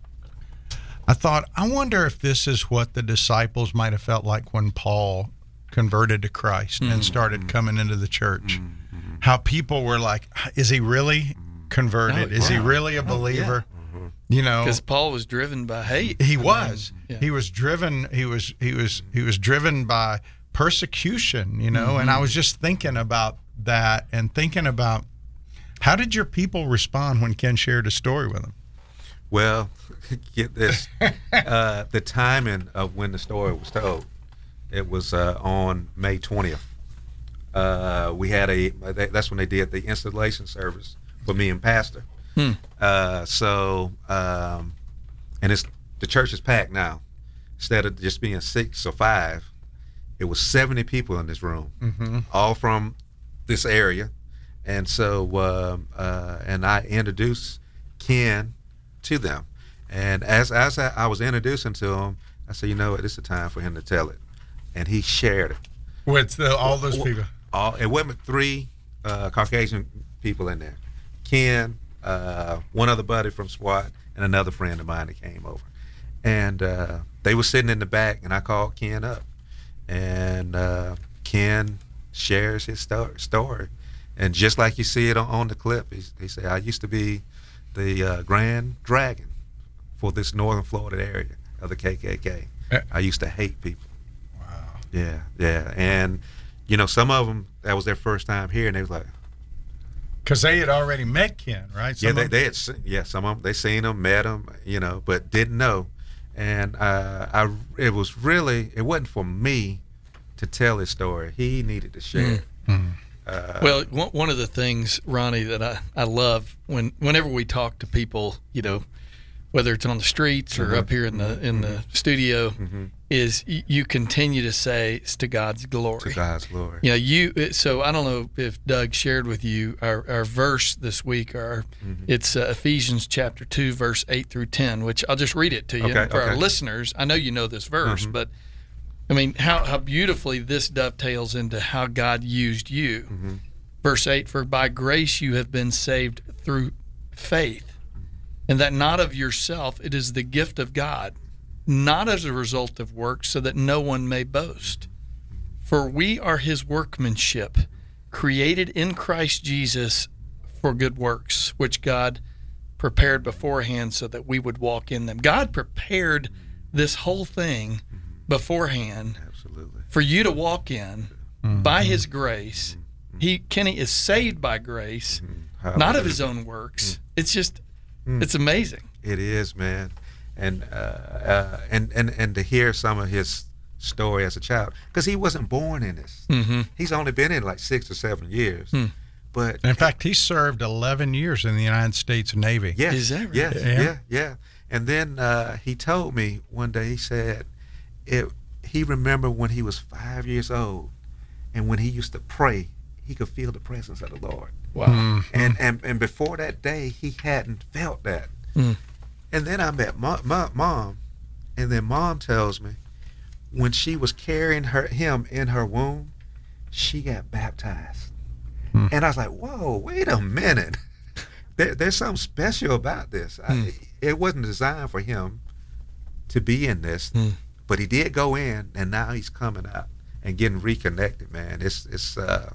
I thought, I wonder if this is what the disciples might have felt like when Paul converted to Christ mm-hmm. and started coming into the church. Mm-hmm. How people were like, is he really converted? Oh, is wow. he really a believer? Oh, yeah. mm-hmm. You know, because Paul was driven by hate. He was. Yeah. He was driven. He was. He was. He was driven by persecution. You know, mm-hmm. and I was just thinking about that and thinking about how did your people respond when Ken shared a story with them? Well, get this. uh, the timing of when the story was told, it was uh, on May twentieth. Uh, we had a, that's when they did the installation service for me and Pastor. Hmm. Uh, so, um, and it's, the church is packed now. Instead of just being six or five, it was seventy people in this room, mm-hmm. all from this area. And so, uh, uh, and I introduced Ken to them, and as as I, I was introducing to him, I said, you know what, it's the time for him to tell it, and he shared it with the, all those well, people. All it went with three uh, Caucasian people in there, Ken, uh, one other buddy from SWAT, and another friend of mine that came over, and uh, they were sitting in the back, and I called Ken up, and uh, Ken shares his sto- story, and just like you see it on, on the clip, he, he said, I used to be the uh, Grand Dragon for this northern Florida area of the K K K. I used to hate people. Wow. Yeah, yeah. And, you know, some of them, that was their first time here, and they was like, because they had already met Ken, right? Some yeah, they, of they had, se- yeah, some of them, they seen him, met him, you know, but didn't know. And uh, I, it was really, it wasn't for me to tell his story. He needed to share it. Mm-hmm. Uh, Well, one one of the things, Ronnie, that I, I love when whenever we talk to people, you know, whether it's on the streets or Mhm. up here in the in the studio, Mhm. is y- you continue to say it's to God's glory. To God's glory. You know, you. So I don't know if Doug shared with you our, our verse this week. Our Mhm. it's uh, Ephesians chapter two, verse eight through ten, which I'll just read it to you Okay, for our okay. listeners. I know you know this verse, Mhm. but I mean, how how beautifully this dovetails into how God used you. Mm-hmm. Verse eight, for by grace you have been saved through faith, and that not of yourself, it is the gift of God, not as a result of works, so that no one may boast. For we are his workmanship, created in Christ Jesus for good works, which God prepared beforehand so that we would walk in them. God prepared this whole thing beforehand Absolutely. for you to walk in by his grace. He Kenny is saved by grace, not of his own works. It's just, it's amazing. It is, man. And, uh, uh, and, and, and to hear some of his story as a child, because he wasn't born in this. Mm-hmm. He's only been in like six or seven years. Hmm. But In fact, he served eleven years in the United States Navy. yes, Is that right? yes, Yeah. yeah, yeah. And then uh, he told me one day, he said, it, he remembered when he was five years old, and when he used to pray, he could feel the presence of the Lord. Wow. Mm. And, and and before that day, he hadn't felt that. Mm. And then I met mom, mom, and then mom tells me when she was carrying her him in her womb, she got baptized. Mm. And I was like, whoa, wait a minute. There, there's something special about this. Mm. I, it wasn't designed for him to be in this, Mm. but he did go in, and now he's coming out and getting reconnected, man. It's it's uh,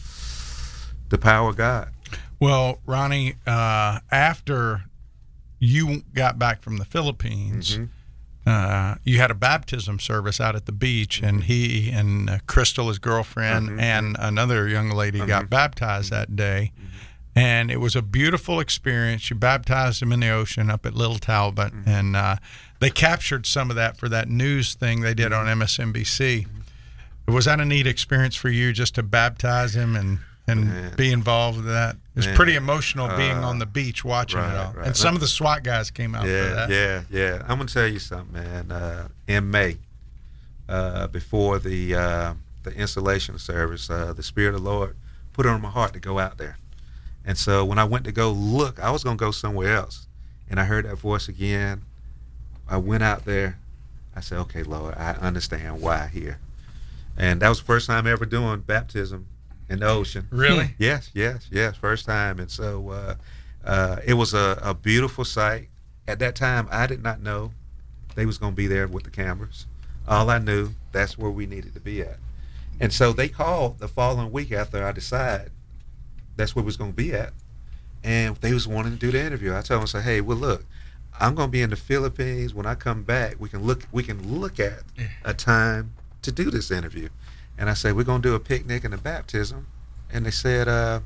the power of God. Well, Ronnie, uh, after you got back from the Philippines, Mhm. uh, you had a baptism service out at the beach, and he and uh, Crystal, his girlfriend, Mhm. and another young lady got Mhm. baptized that day. And it was a beautiful experience. You baptized them in the ocean up at Little Talbot, Mm-hmm. and uh, they captured some of that for that news thing they did on M S N B C. Was that a neat experience for you, just to baptize him and, and Man. be involved with that? It was Man. pretty emotional being Uh, on the beach watching right, it all. right. And some of the SWAT guys came out for Yeah, that. yeah, yeah. I'm gonna tell you something, man. Uh, in May, uh, before the uh, the installation service, uh, the Spirit of the Lord put it on my heart to go out there. And so when I went to go look, I was gonna go somewhere else, and I heard that voice again. I went out there. I said, "Okay, Lord, I understand why here." And that was the first time ever doing baptism in the ocean. Really? Yes, yes, yes. First time. And so uh, uh, it was a, a beautiful sight. At that time, I did not know they was going to be there with the cameras. All I knew, that's where we needed to be at. And so they called the following week after I decided that's where we was going to be at. And they was wanting to do the interview. I told them, I said, hey, well, look, I'm going to be in the Philippines. When I come back, we can look we can look at a time to do this interview. And I said, we're going to do a picnic and a baptism. And they said, uh,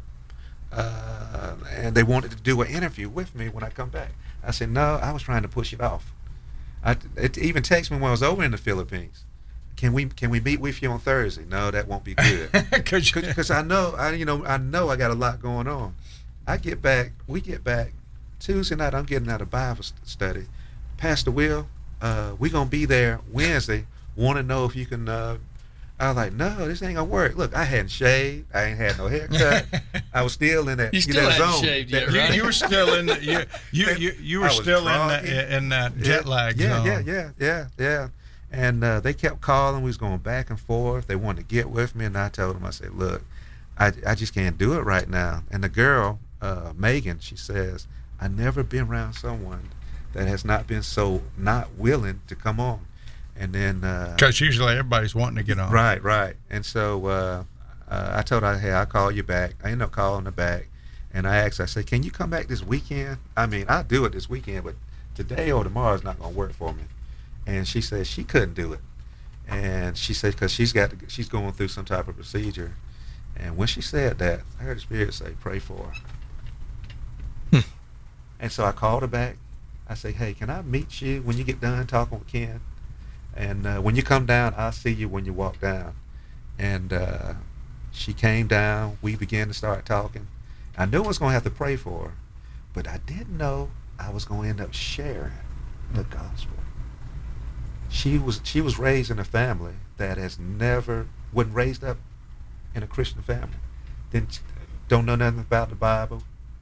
uh, and they wanted to do an interview with me when I come back. I said, no, I was trying to push it off. I, it even texted me when I was over in the Philippines. Can we can we meet with you on Thursday? No, that won't be good. Because I know I you know I know I got a lot going on. I get back, we get back Tuesday night. I'm getting out of Bible study. Pastor Will, uh, we gonna be there Wednesday. Want to know if you can? Uh, I was like, no, this ain't gonna work. Look, I hadn't shaved. I ain't had no haircut. I was still in that. You still that hadn't zone. shaved That- yet, right? You, you were still in the, you, you, you, you were I was still in, drunk. the, in that Yeah, jet lag yeah, zone. Yeah, yeah, yeah, yeah. And uh, they kept calling. We was going back and forth. They wanted to get with me, and I told them, I said, look, I, I just can't do it right now. And the girl, uh, Megan, she says, I never been around someone that has not been so not willing to come on. And then because uh, usually everybody's wanting to get on. Right, right. And so uh, uh, I told her, hey, I'll call you back. I ended up calling her back, and I asked her, I said, can you come back this weekend? I mean, I'll do it this weekend, but today or tomorrow is not going to work for me. and she said she couldn't do it, and she said because she's got to, she's going through some type of procedure, and when she said that, I heard the Spirit say, "Pray for her." Hmm. And so I called her back. I say, "Hey, can I meet you when you get done talking with Ken? And uh, when you come down, I'll see you when you walk down." And uh, she came down. We began to start talking. I knew I was going to have to pray for her, but I didn't know I was going to end up sharing the gospel. She was she was raised in a family that has never, wasn't raised up in a Christian family. Didn't, don't know nothing about the Bible.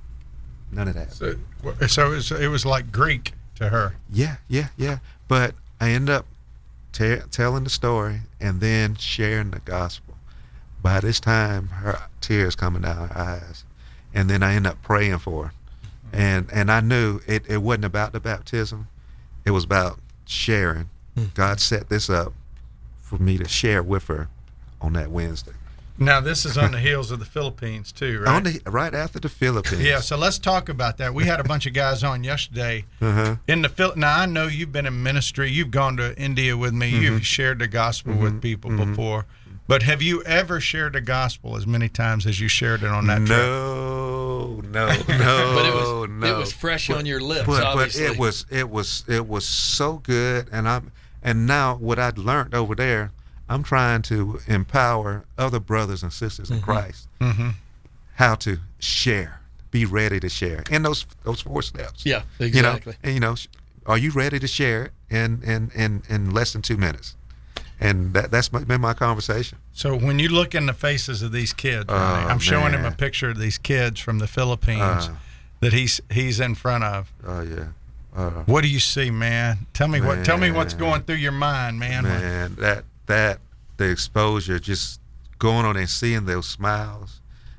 None of that. So, so it, was, it was like Greek to her. Yeah, yeah, yeah. But I ended up t- telling the story and then sharing the gospel. By this time, her tears coming down her eyes. And then I ended up praying for her. Mm-hmm. And and I knew it, it wasn't about the baptism. It was about sharing. Mm-hmm. God set this up for me to share with her on that Wednesday. Now, this is on the heels of the Philippines, too, right? On the, right after the Philippines. Yeah, so let's talk about that. We had a bunch of guys on yesterday. Uh-huh. In the Phil- Now, I know you've been in ministry. You've gone to India with me. Mm-hmm. You've shared the gospel mm-hmm. with people mm-hmm. before. But have you ever shared the gospel as many times as you shared it on that no, trip? No, no, no, but it was, no. It was fresh but, on your lips, but, obviously. But it was, it was, it was so good. And I'm, and now what I'd learned over there, I'm trying to empower other brothers and sisters in mm-hmm. Christ mm-hmm. how to share, be ready to share in those those four steps. Yeah, exactly. You know, and, you know, are you ready to share in in, in, in less than two minutes? And that that's been my conversation. So when you look in the faces of these kids, oh, Ronnie, I'm man. showing him a picture of these kids from the Philippines uh, that he's he's in front of. Oh yeah. Uh, what do you see, man? Tell me man, what. Tell me what's going through your mind, man. Man, that that the exposure, just going on and seeing those smiles,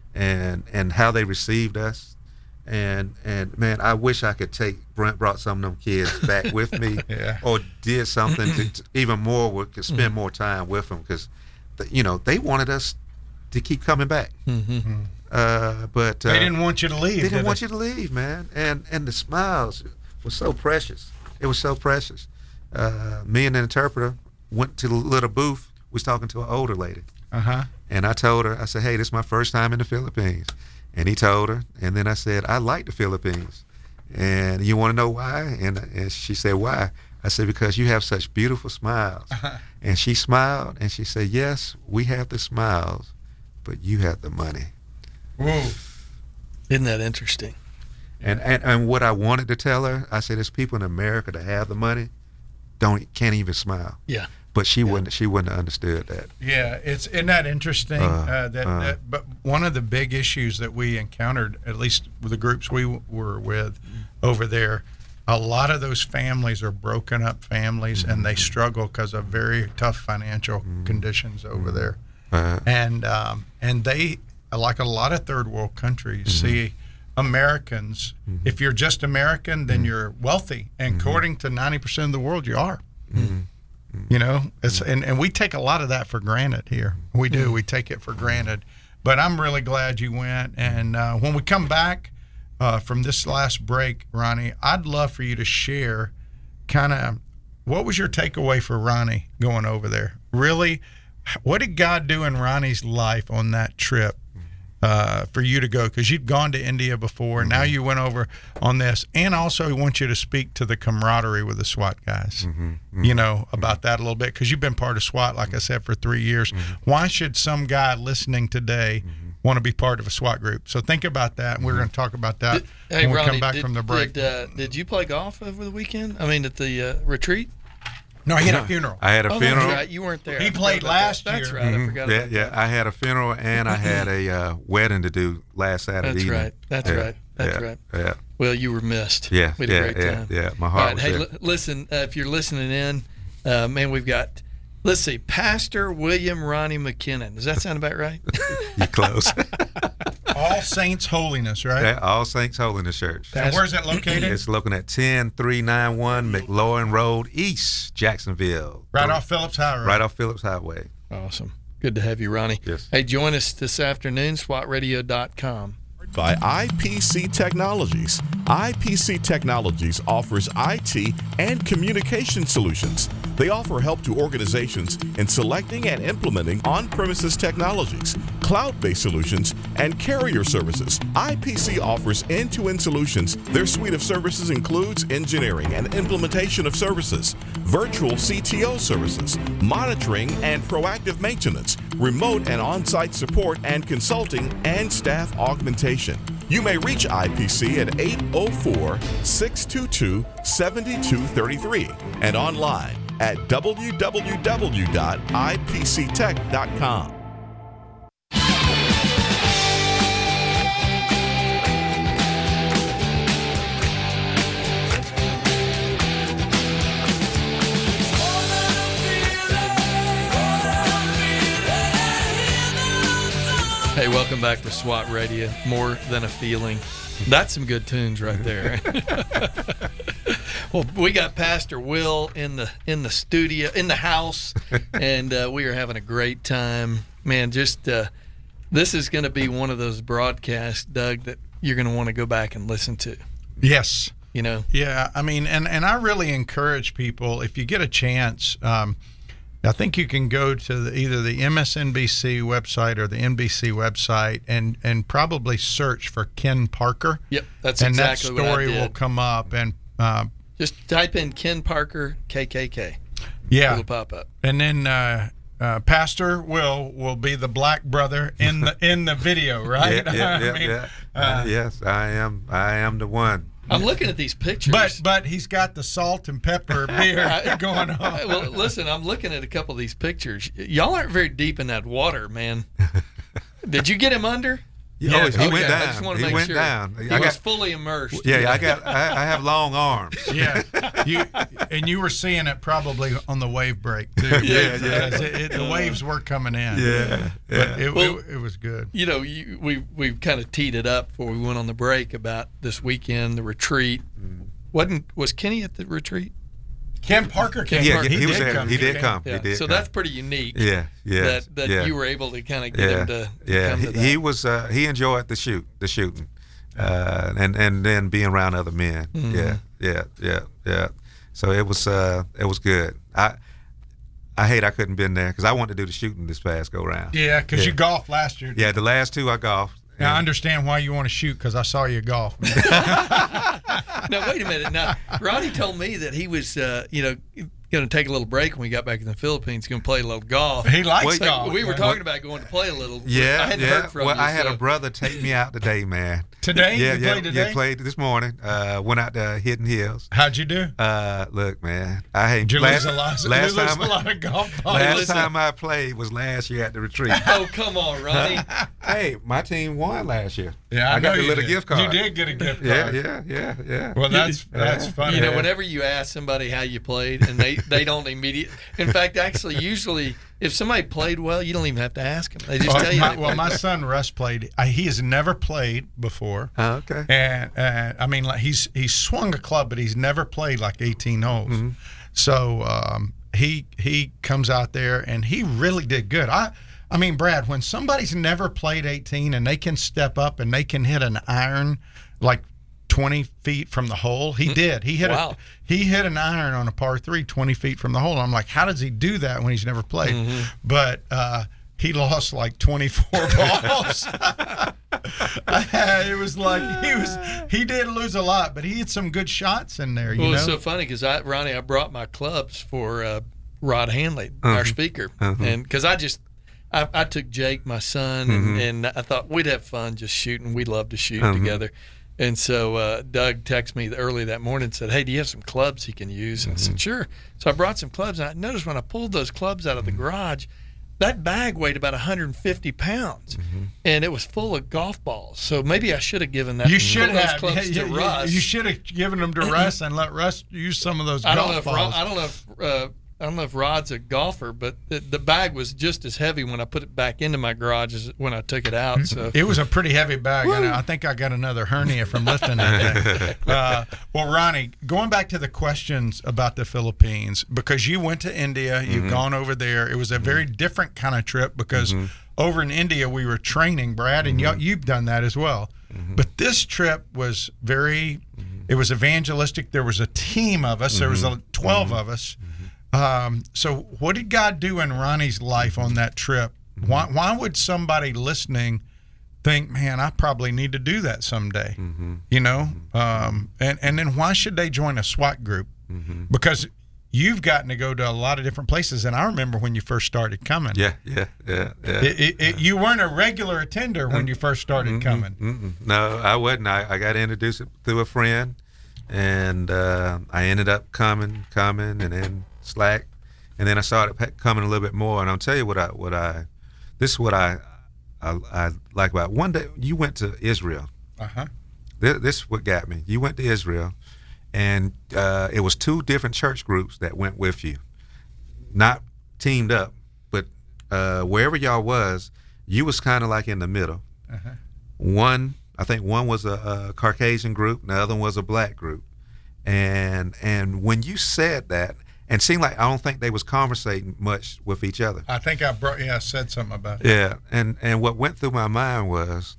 and and how they received us, and and man, I wish I could take Brent brought some of them kids back with me, yeah. or did something to, to even more. We could spend mm-hmm. more time with them because, the, you know, they wanted us to keep coming back. Mm-hmm. Uh, but uh, they didn't want you to leave. They didn't did want they? you to leave, man. And and the smiles was so precious. It was so precious. Uh, me and the interpreter went to the little booth. We was talking to an older lady. Uh-huh. And I told her, I said, hey, this is my first time in the Philippines. And he told her. And then I said, I like the Philippines. And you want to know why? And, and she said, why? I said, because you have such beautiful smiles. Uh-huh. And she smiled, and she said, yes, we have the smiles, but you have the money. Whoa. Isn't that interesting? And, and and what I wanted to tell her, I said, there's people in America that have the money, don't can't even smile. Yeah. But she yeah. wouldn't. She wouldn't have understood that. Yeah, it's isn't that interesting? Uh, uh, that, uh, that, but one of the big issues that we encountered, at least with the groups we w- were with over there, a lot of those families are broken up families, mm-hmm. and they struggle because of very tough financial mm-hmm. conditions over mm-hmm. there. Uh, and um, and they, like a lot of third world countries, mm-hmm. see Americans. Mm-hmm. If you're just American, then mm-hmm. you're wealthy, and mm-hmm. according to ninety percent of the world, you are. Mm-hmm. You know, it's and, and we take a lot of that for granted here. We do. We take it for granted. But I'm really glad you went. And uh, when we come back uh, from this last break, Ronnie, I'd love for you to share kind of what was your takeaway for Ronnie going over there? Really, what did God do in Ronnie's life on that trip uh, for you to go? Because you'd gone to India before. Mm-hmm. Now you went over on this. And also, I want you to speak to the camaraderie with the SWAT guys, mm-hmm. Mm-hmm. you know, about that a little bit. Because you've been part of SWAT, like I said, for three years. Mm-hmm. Why should some guy listening today mm-hmm. want to be part of a SWAT group? So think about that. And we're going to talk about that did, hey, when we Ronnie, come back did, from the break. Did, uh, did you play golf over the weekend? I mean, at the uh, retreat? No, he had a funeral. I had a oh, funeral. That's right. You weren't there. He played last that. year. That's right. Mm-hmm. I forgot yeah, about yeah. that. I had a funeral and I had a uh, wedding to do last Saturday That's evening. right. That's yeah. right. That's yeah. right. Yeah. Well, you were missed. Yeah. We had yeah. a great yeah. time. Yeah. My All heart right. was Hey, there. l- listen, uh, if you're listening in, uh, man, we've got, let's see, Pastor William Ronnie McKinnon. Does that sound about right? You're close. All Saints Holiness, right? Yeah, All Saints Holiness Church. And where's it located? It's looking at ten three ninety-one McLaurin Road, East Jacksonville. Right off Phillips Highway. Right off Phillips Highway. Awesome. Good to have you, Ronnie. Yes. Hey, join us this afternoon, swat radio dot com. by I P C Technologies. I P C Technologies offers I T and communication solutions. They offer help to organizations in selecting and implementing on-premises technologies, cloud-based solutions, and carrier services. I P C offers end-to-end solutions. Their suite of services includes engineering and implementation of services, virtual C T O services, monitoring and proactive maintenance, remote and on-site support and consulting, and staff augmentation. You may reach I P C at eight oh four, six two two, seven two three three and online at w w w dot i p c tech dot com. Hey, welcome back to SWAT Radio. More Than a Feeling. That's some good tunes right there. Well, we got Pastor Will in the in the studio, in the house, and uh, we are having a great time. Man, just uh, this is going to be one of those broadcasts, Doug, that you're going to want to go back and listen to. Yes. You know? Yeah, I mean, and, and I really encourage people, if you get a chance, um, I think you can go to the, either the M S N B C website or the N B C website and, and probably search for Ken Parker. Yep, that's and exactly what I did. And that story will come up. And uh, just type in Ken Parker K K K. Yeah. It'll pop up. And then uh, uh, Pastor Will will be the black brother in the in the video, right? Yeah, yeah, yeah, I mean, yeah. uh, Uh, yes, I am. I am the one. I'm looking at these pictures. But but he's got the salt and pepper beer going on. Well, listen, I'm looking at a couple of these pictures. Y'all aren't very deep in that water, man. Did you get him under? Yeah, oh, he okay. went down. I just want to he make went sure. down. He I was got, fully immersed. Yeah, I got. I, I have long arms. Yeah, you and you were seeing it probably on the wave break too. Yeah, yeah. It, it, the waves were coming in. Yeah, but yeah. It, Well, it, it was good. You know, you, we we kind of teed it up before we went on the break about this weekend, the retreat. Mm. Wasn't was Kenny at the retreat? Ken Parker came. Yeah, Parker. he, he, was did there. come. He did came. come. Yeah. He did so come. that's pretty unique. Yeah, yeah. That that yeah. you were able to kind of get yeah, him to, to yeah. come to that. He, he was. Uh, he enjoyed the shoot, the shooting, uh, and and then being around other men. Mm-hmm. Yeah, yeah, yeah, yeah. So it was. Uh, it was good. I. I hate I couldn't been there because I wanted to do the shooting this past go round. Yeah, because yeah. you golfed last year. Yeah, the last two I golfed. Now I understand why you want to shoot because I saw you golf. Now wait a minute. Now Ronnie told me that he was, uh, you know, going to take a little break when we got back in the Philippines. Going to play a little golf. He likes Well, golf. We were man. talking about going to play a little. Yeah, I hadn't yeah. heard from well, you. I had so. a brother take me out today, man. Today? Yeah, You yeah, played today? yeah. Played this morning. Uh, went out to Hidden Hills. How'd you do? Uh, look, man, I hate. Did you last, lose a lot? Last you lose time, a lot of golf balls. last listen. time I played was last year at the retreat. Oh come on, Ronnie. Hey, my team won last year. Yeah, I, I got know the you little did. gift card. You did get a gift card. Yeah, yeah, yeah, yeah. Well, that's that's funny. You know, whenever you ask somebody how you played, and they, they don't immediately. In fact, actually, usually, if somebody played well, you don't even have to ask them. They just Well, tell you. my, they well, played my well. son Russ played. I, he has never played before. Oh, okay. And uh, I mean, like he's he's swung a club, but he's never played like eighteen holes. Mm-hmm. So um, he he comes out there and he really did good. I I mean, Brad, when somebody's never played eighteen and they can step up and they can hit an iron like twenty feet from the hole, he did. He hit Wow. a he hit an iron on a par three twenty feet from the hole. I'm like, how does he do that when he's never played? Mm-hmm. But uh, he lost like twenty-four balls. It was like he was he did lose a lot, but he had some good shots in there. You Well, know, it's so funny because I, Ronnie, I brought my clubs for uh, Rod Hanley, Uh-huh. our speaker, Uh-huh. and because I just. I, I took Jake, my son, and, Mhm. and I thought we'd have fun just shooting. We love to shoot Uh-huh. together. And so uh, Doug texted me early that morning and said, hey, do you have some clubs he can use? And I said, sure. So I brought some clubs. And I noticed when I pulled those clubs out of the garage, that bag weighed about one hundred fifty pounds. And it was full of golf balls. So maybe I should have given that you should those have clubs you, to you- Russ. you should have given them to Russ and let Russ use some of those I don't golf know if balls. Rod, I don't know if uh, I don't know if Rod's a golfer, but the, the bag was just as heavy when I put it back into my garage as when I took it out. So It was a pretty heavy bag. I, know, I think I got another hernia from lifting that thing. Uh, well, Ronnie, going back to the questions about the Philippines, because you went to India, you've Mhm. gone over there. It was a very different kind of trip because over in India we were training, Brad, and you, you've done that as well. Mm-hmm. But this trip was very, mm-hmm. it was evangelistic. There was a team of us. Mm-hmm. There was a twelve mm-hmm. of us. Mm-hmm. Um, so what did God do in Ronnie's life on that trip? Mm-hmm. Why, why would somebody listening think, man, I probably need to do that someday? Mm-hmm. You know? Mm-hmm. Um, and, and then why should they join a SWAT group? Mm-hmm. Because you've gotten to go to a lot of different places, and I remember when you first started coming. Yeah, yeah, yeah, yeah. It, it, it, you weren't a regular attender when you first started mm-mm, coming. Mm-mm. No, I wasn't. I, I got introduced through a friend, and uh, I ended up coming, coming, and then slack, and then I started coming a little bit more. And I'll tell you what I, what I, this is what I, I, I like about. One day you went to Israel. Uh huh. This, this is what got me. You went to Israel. And uh, it was two different church groups that went with you, not teamed up, but uh, wherever y'all was, you was kind of like in the middle. Uh-huh. One, I think one was a, a Caucasian group, and the other one was a black group. And and when you said that, and it seemed like I don't think they was conversating much with each other. I think I brought, yeah, I said something about it. Yeah, and and what went through my mind was,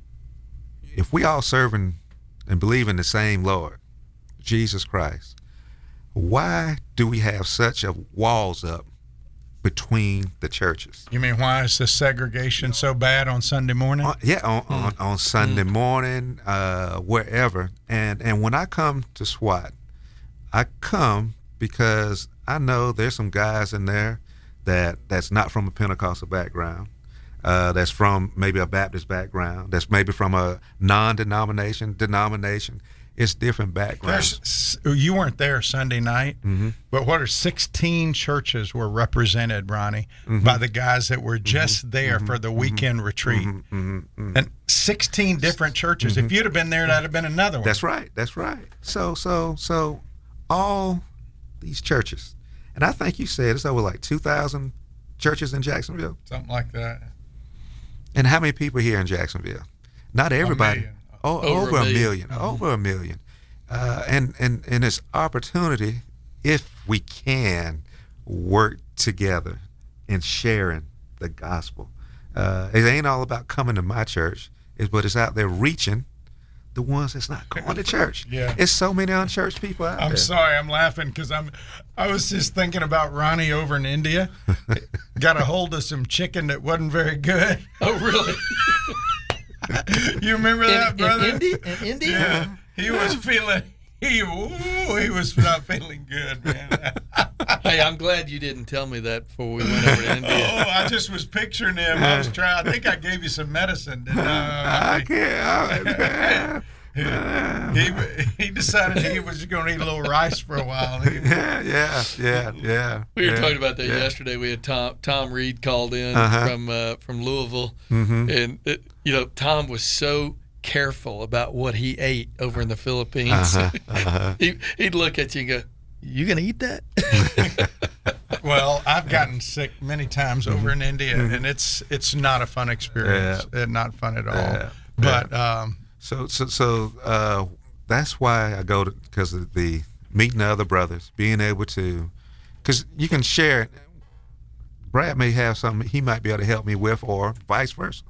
if we all serving and believe in the same Lord, Jesus Christ, why do we have such a walls up between the churches? You mean why is the segregation so bad on Sunday morning? Uh, yeah, on, mm. on, on Sunday mm. morning, uh, wherever. And and when I come to SWAT, I come because I know there's some guys in there that that's not from a Pentecostal background. Uh, that's from maybe a Baptist background. That's maybe from a non-denomination denomination. It's different backgrounds. There's, you weren't there Sunday night, mm-hmm. but what are sixteen churches were represented, Ronnie, mm-hmm. by the guys that were just mm-hmm. there mm-hmm. for the weekend mm-hmm. retreat. Mm-hmm. Mm-hmm. And sixteen different churches. Mm-hmm. If you'd have been there, that'd have been another one. That's right. That's right. So, so, so all these churches, and I think you said it's over like two thousand churches in Jacksonville. Something like that. And how many people here in Jacksonville? Not everybody. Oh, over, over a million, million. Mm-hmm. over a million, uh, and and and it's opportunity if we can work together in sharing the gospel. Uh, it ain't all about coming to my church, it's, but it's out there reaching the ones that's not going to church. Yeah, it's so many unchurched people out I'm there. I'm sorry, I'm laughing because I'm. I was just thinking about Ronnie over in India. Got a hold of some chicken that wasn't very good. Oh, really? You remember that, in, brother? In India? In India? Yeah. He was feeling, he, ooh, he was not feeling good, man. Hey, I'm glad you didn't tell me that before we went over to India. Oh, I just was picturing him. I was trying, I think I gave you some medicine. Didn't I? I can't. he, he, he decided he was going to eat a little rice for a while. Yeah, yeah, yeah, yeah. We were yeah, talking about that yeah. yesterday. We had Tom Tom Reed called in uh-huh. from uh, from Louisville, mm-hmm. and it, you know Tom was so careful about what he ate over in the Philippines. Uh-huh. Uh-huh. he, he'd look at you and go, "You gonna eat that?" Well, I've gotten sick many times mm-hmm. over in India, mm-hmm. and it's it's not a fun experience. Yeah. It's not fun at all. Yeah. But yeah. um, so so so uh, that's why I go to, because of the meeting the other brothers, being able to, because you can share. Brad may have something he might be able to help me with, or vice versa.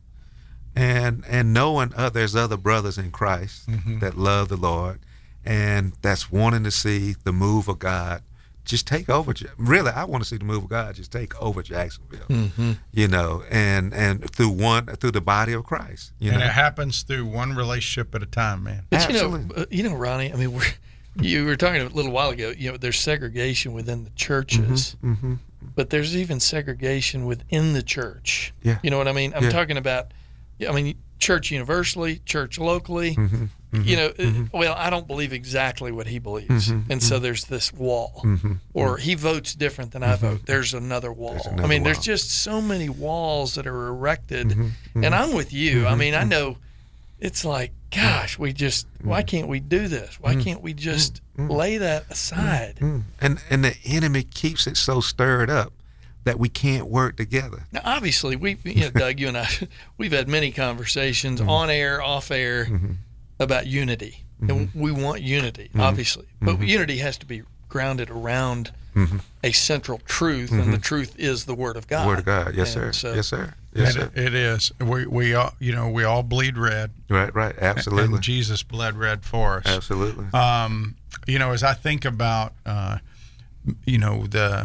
And and knowing uh, there's other brothers in Christ mm-hmm. that love the Lord, and that's wanting to see the move of God just take over. Really, I want to see the move of God just take over Jacksonville. Mm-hmm. You know, and and through one through the body of Christ. You and know? it happens through one relationship at a time, man. But Absolutely. you know, uh, you know, Ronnie. I mean, we're, you were talking a little while ago. You know, there's segregation within the churches, mm-hmm, mm-hmm. but there's even segregation within the church. Yeah. You know what I mean? I'm yeah. talking about. I mean, church universally, church locally. Mm-hmm, mm-hmm, you know, mm-hmm. well, I don't believe exactly what he believes, mm-hmm, and so there's this wall. Mm-hmm, or he votes different than I mm-hmm. vote. There's another wall. There's another I mean, wall. there's just so many walls that are erected, mm-hmm, mm-hmm. and I'm with you. I Mm-hmm, mean, I mm-hmm. know it's like, gosh, we just why can't we do this? Why Mm-hmm. can't we just Mm-hmm. lay that aside? Mm-hmm. And and the enemy keeps it so stirred up that we can't work together. Now, obviously, we, you know, Doug, you and I, we've had many conversations mm-hmm. on air, off air, mm-hmm. about unity, mm-hmm. and we want unity, mm-hmm. obviously, but mm-hmm. unity has to be grounded around mm-hmm. a central truth, mm-hmm. and the truth is the Word of God. Word of God, yes, and sir, so, yes, sir. Yes, it, sir. it is. We we all you know we all bleed red. Right, right, absolutely. And Jesus bled red for us. Absolutely. Um, you know, as I think about, uh, you know, the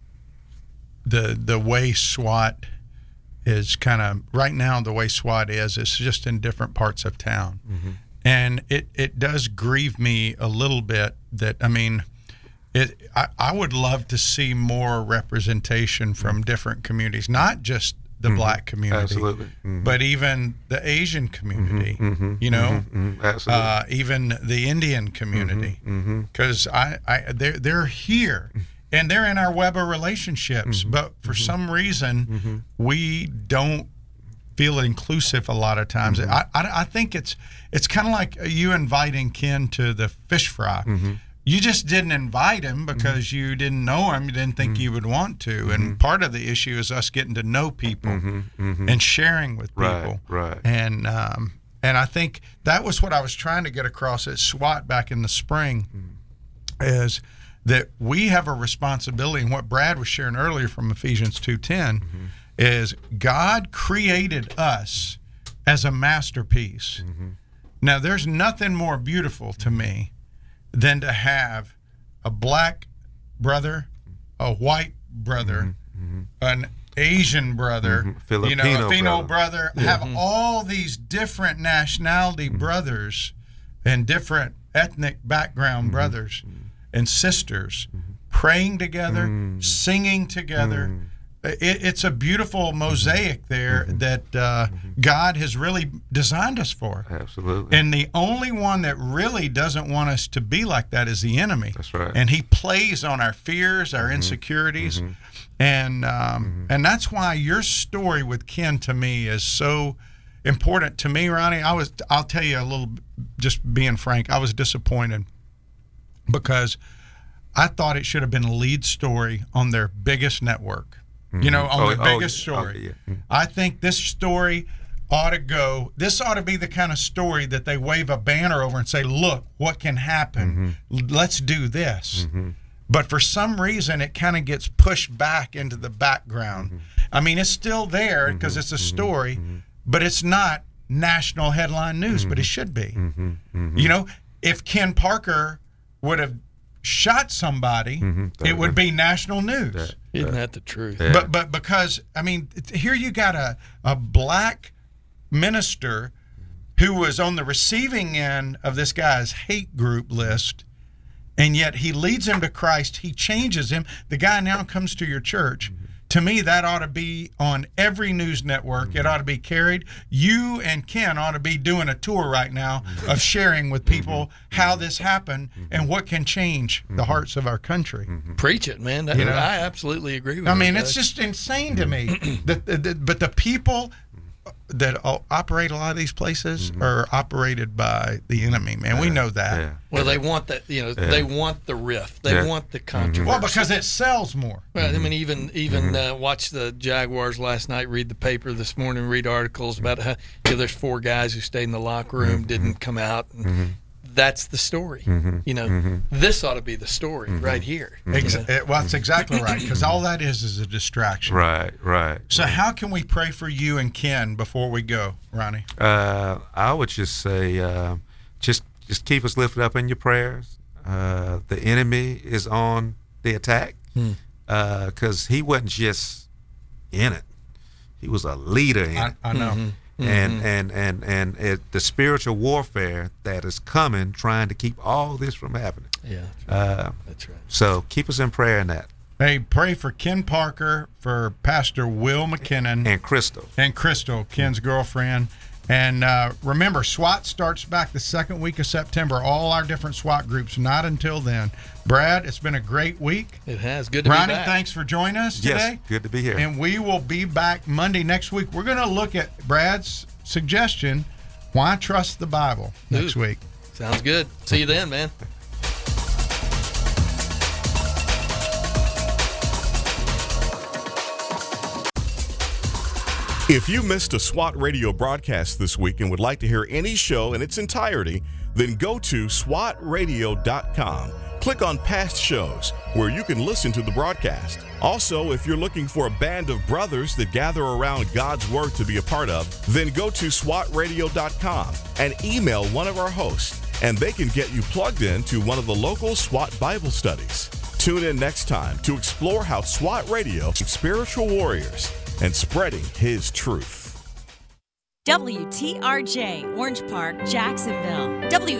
the the way SWAT is kind of right now, the way SWAT is, it's just in different parts of town, mm-hmm. and it it does grieve me a little bit that I mean. It, I, I would love to see more representation from different communities, not just the mm-hmm. black community, absolutely, mm-hmm. but even the Asian community, mm-hmm. you know, mm-hmm. absolutely. Uh, even the Indian community, because mm-hmm. I, I they're they're here and they're in our web of relationships, mm-hmm. but for mm-hmm. some reason mm-hmm. we don't feel inclusive a lot of times. Mm-hmm. I, I I think it's it's kind of like you inviting Ken to the fish fry. Mm-hmm. You just didn't invite him because mm-hmm. you didn't know him. You didn't think mm-hmm. you would want to. Mm-hmm. And part of the issue is us getting to know people mm-hmm. Mm-hmm. and sharing with people. Right, right. And um, and I think that was what I was trying to get across at SWAT back in the spring, mm-hmm. is that we have a responsibility. And what Brad was sharing earlier from Ephesians two ten mm-hmm. is God created us as a masterpiece. Mm-hmm. Now, there's nothing more beautiful to me than to have a black brother, a white brother, mm-hmm. an Asian brother, mm-hmm. Filipino you know, a Filipino brother, brother. Yeah. have Mm-hmm. all these different nationality mm-hmm. brothers and different ethnic background mm-hmm. brothers mm-hmm. and sisters mm-hmm. praying together, mm-hmm. singing together. Mm-hmm. It, it's a beautiful mosaic there mm-hmm. that uh, mm-hmm. God has really designed us for. Absolutely. And the only one that really doesn't want us to be like that is the enemy. That's right. And he plays on our fears, our mm-hmm. insecurities. Mm-hmm. And um, mm-hmm. and that's why your story with Ken to me is so important to me, Ronnie. I was, I'll tell you a little, just being frank, I was disappointed because I thought it should have been a lead story on their biggest network. You know, on oh, the oh, biggest story. Okay, yeah. I think this story ought to go, this ought to be the kind of story that they wave a banner over and say, look, what can happen? Mm-hmm. Let's do this. Mm-hmm. But for some reason, it kind of gets pushed back into the background. Mm-hmm. I mean, it's still there because mm-hmm. it's a story, mm-hmm. but it's not national headline news, mm-hmm. but it should be. Mm-hmm. Mm-hmm. You know, if Ken Parker would have shot somebody, mm-hmm. it would be national news. That, Isn't that the truth? Yeah. But but because, I mean, here you got a, a black minister who was on the receiving end of this guy's hate group list, and yet he leads him to Christ. He changes him. The guy now comes to your church. Mm-hmm. To me, that ought to be on every news network. Mm-hmm. It ought to be carried. You and Ken ought to be doing a tour right now of sharing with people mm-hmm. how this happened mm-hmm. and what can change mm-hmm. the hearts of our country. Mm-hmm. Preach it, man. That, you know? I absolutely agree with you. I mean, you, it's just insane to me. that, that, but the people that operate a lot of these places mm-hmm. are operated by the enemy, man. Yeah. We know that. Yeah. Well, they want that, you know, yeah. they want the rift. They yeah. want the controversy. Well, because it sells more. Well, mm-hmm. I mean, even even mm-hmm. uh, watch the Jaguars last night, read the paper this morning, read articles about how you know, there's four guys who stayed in the locker room, mm-hmm. didn't come out. And mm-hmm. that's the story. Mm-hmm. You know, mm-hmm. this ought to be the story mm-hmm. right here. Ex- it, well, that's exactly right, because all that is is a distraction. Right, right. So how can we pray for you and Ken before we go, Ronnie? Uh, I would just say, uh, just just keep us lifted up in your prayers. Uh, the enemy is on the attack because hmm. uh, he wasn't just in it; he was a leader in I, it. I know. Mm-hmm. And, mm-hmm. and and and it, the spiritual warfare that is coming, trying to keep all this from happening. Yeah, that's right. Uh, that's right. So keep us in prayer in that. Hey, pray for Ken Parker, for Pastor Will McKinnon, and Crystal, and Crystal, Ken's mm-hmm. girlfriend. And uh, remember, SWAT starts back the second week of September. All our different SWAT groups. Not until then. Brad, it's been a great week. It has. Good to Ronnie, be back. Thanks for joining us today. Yes, good to be here. And we will be back Monday next week. We're going to look at Brad's suggestion, why trust the Bible, next Ooh, week. Sounds good. See you then, man. If you missed a SWAT radio broadcast this week and would like to hear any show in its entirety, then go to swat radio dot com. Click on past shows where you can listen to the broadcast. Also, if you're looking for a band of brothers that gather around God's Word to be a part of, then go to swat radio dot com and email one of our hosts, and they can get you plugged in to one of the local SWAT Bible studies. Tune in next time to explore how SWAT Radio is spiritual warriors and spreading His truth. W T R J, Orange Park, Jacksonville. W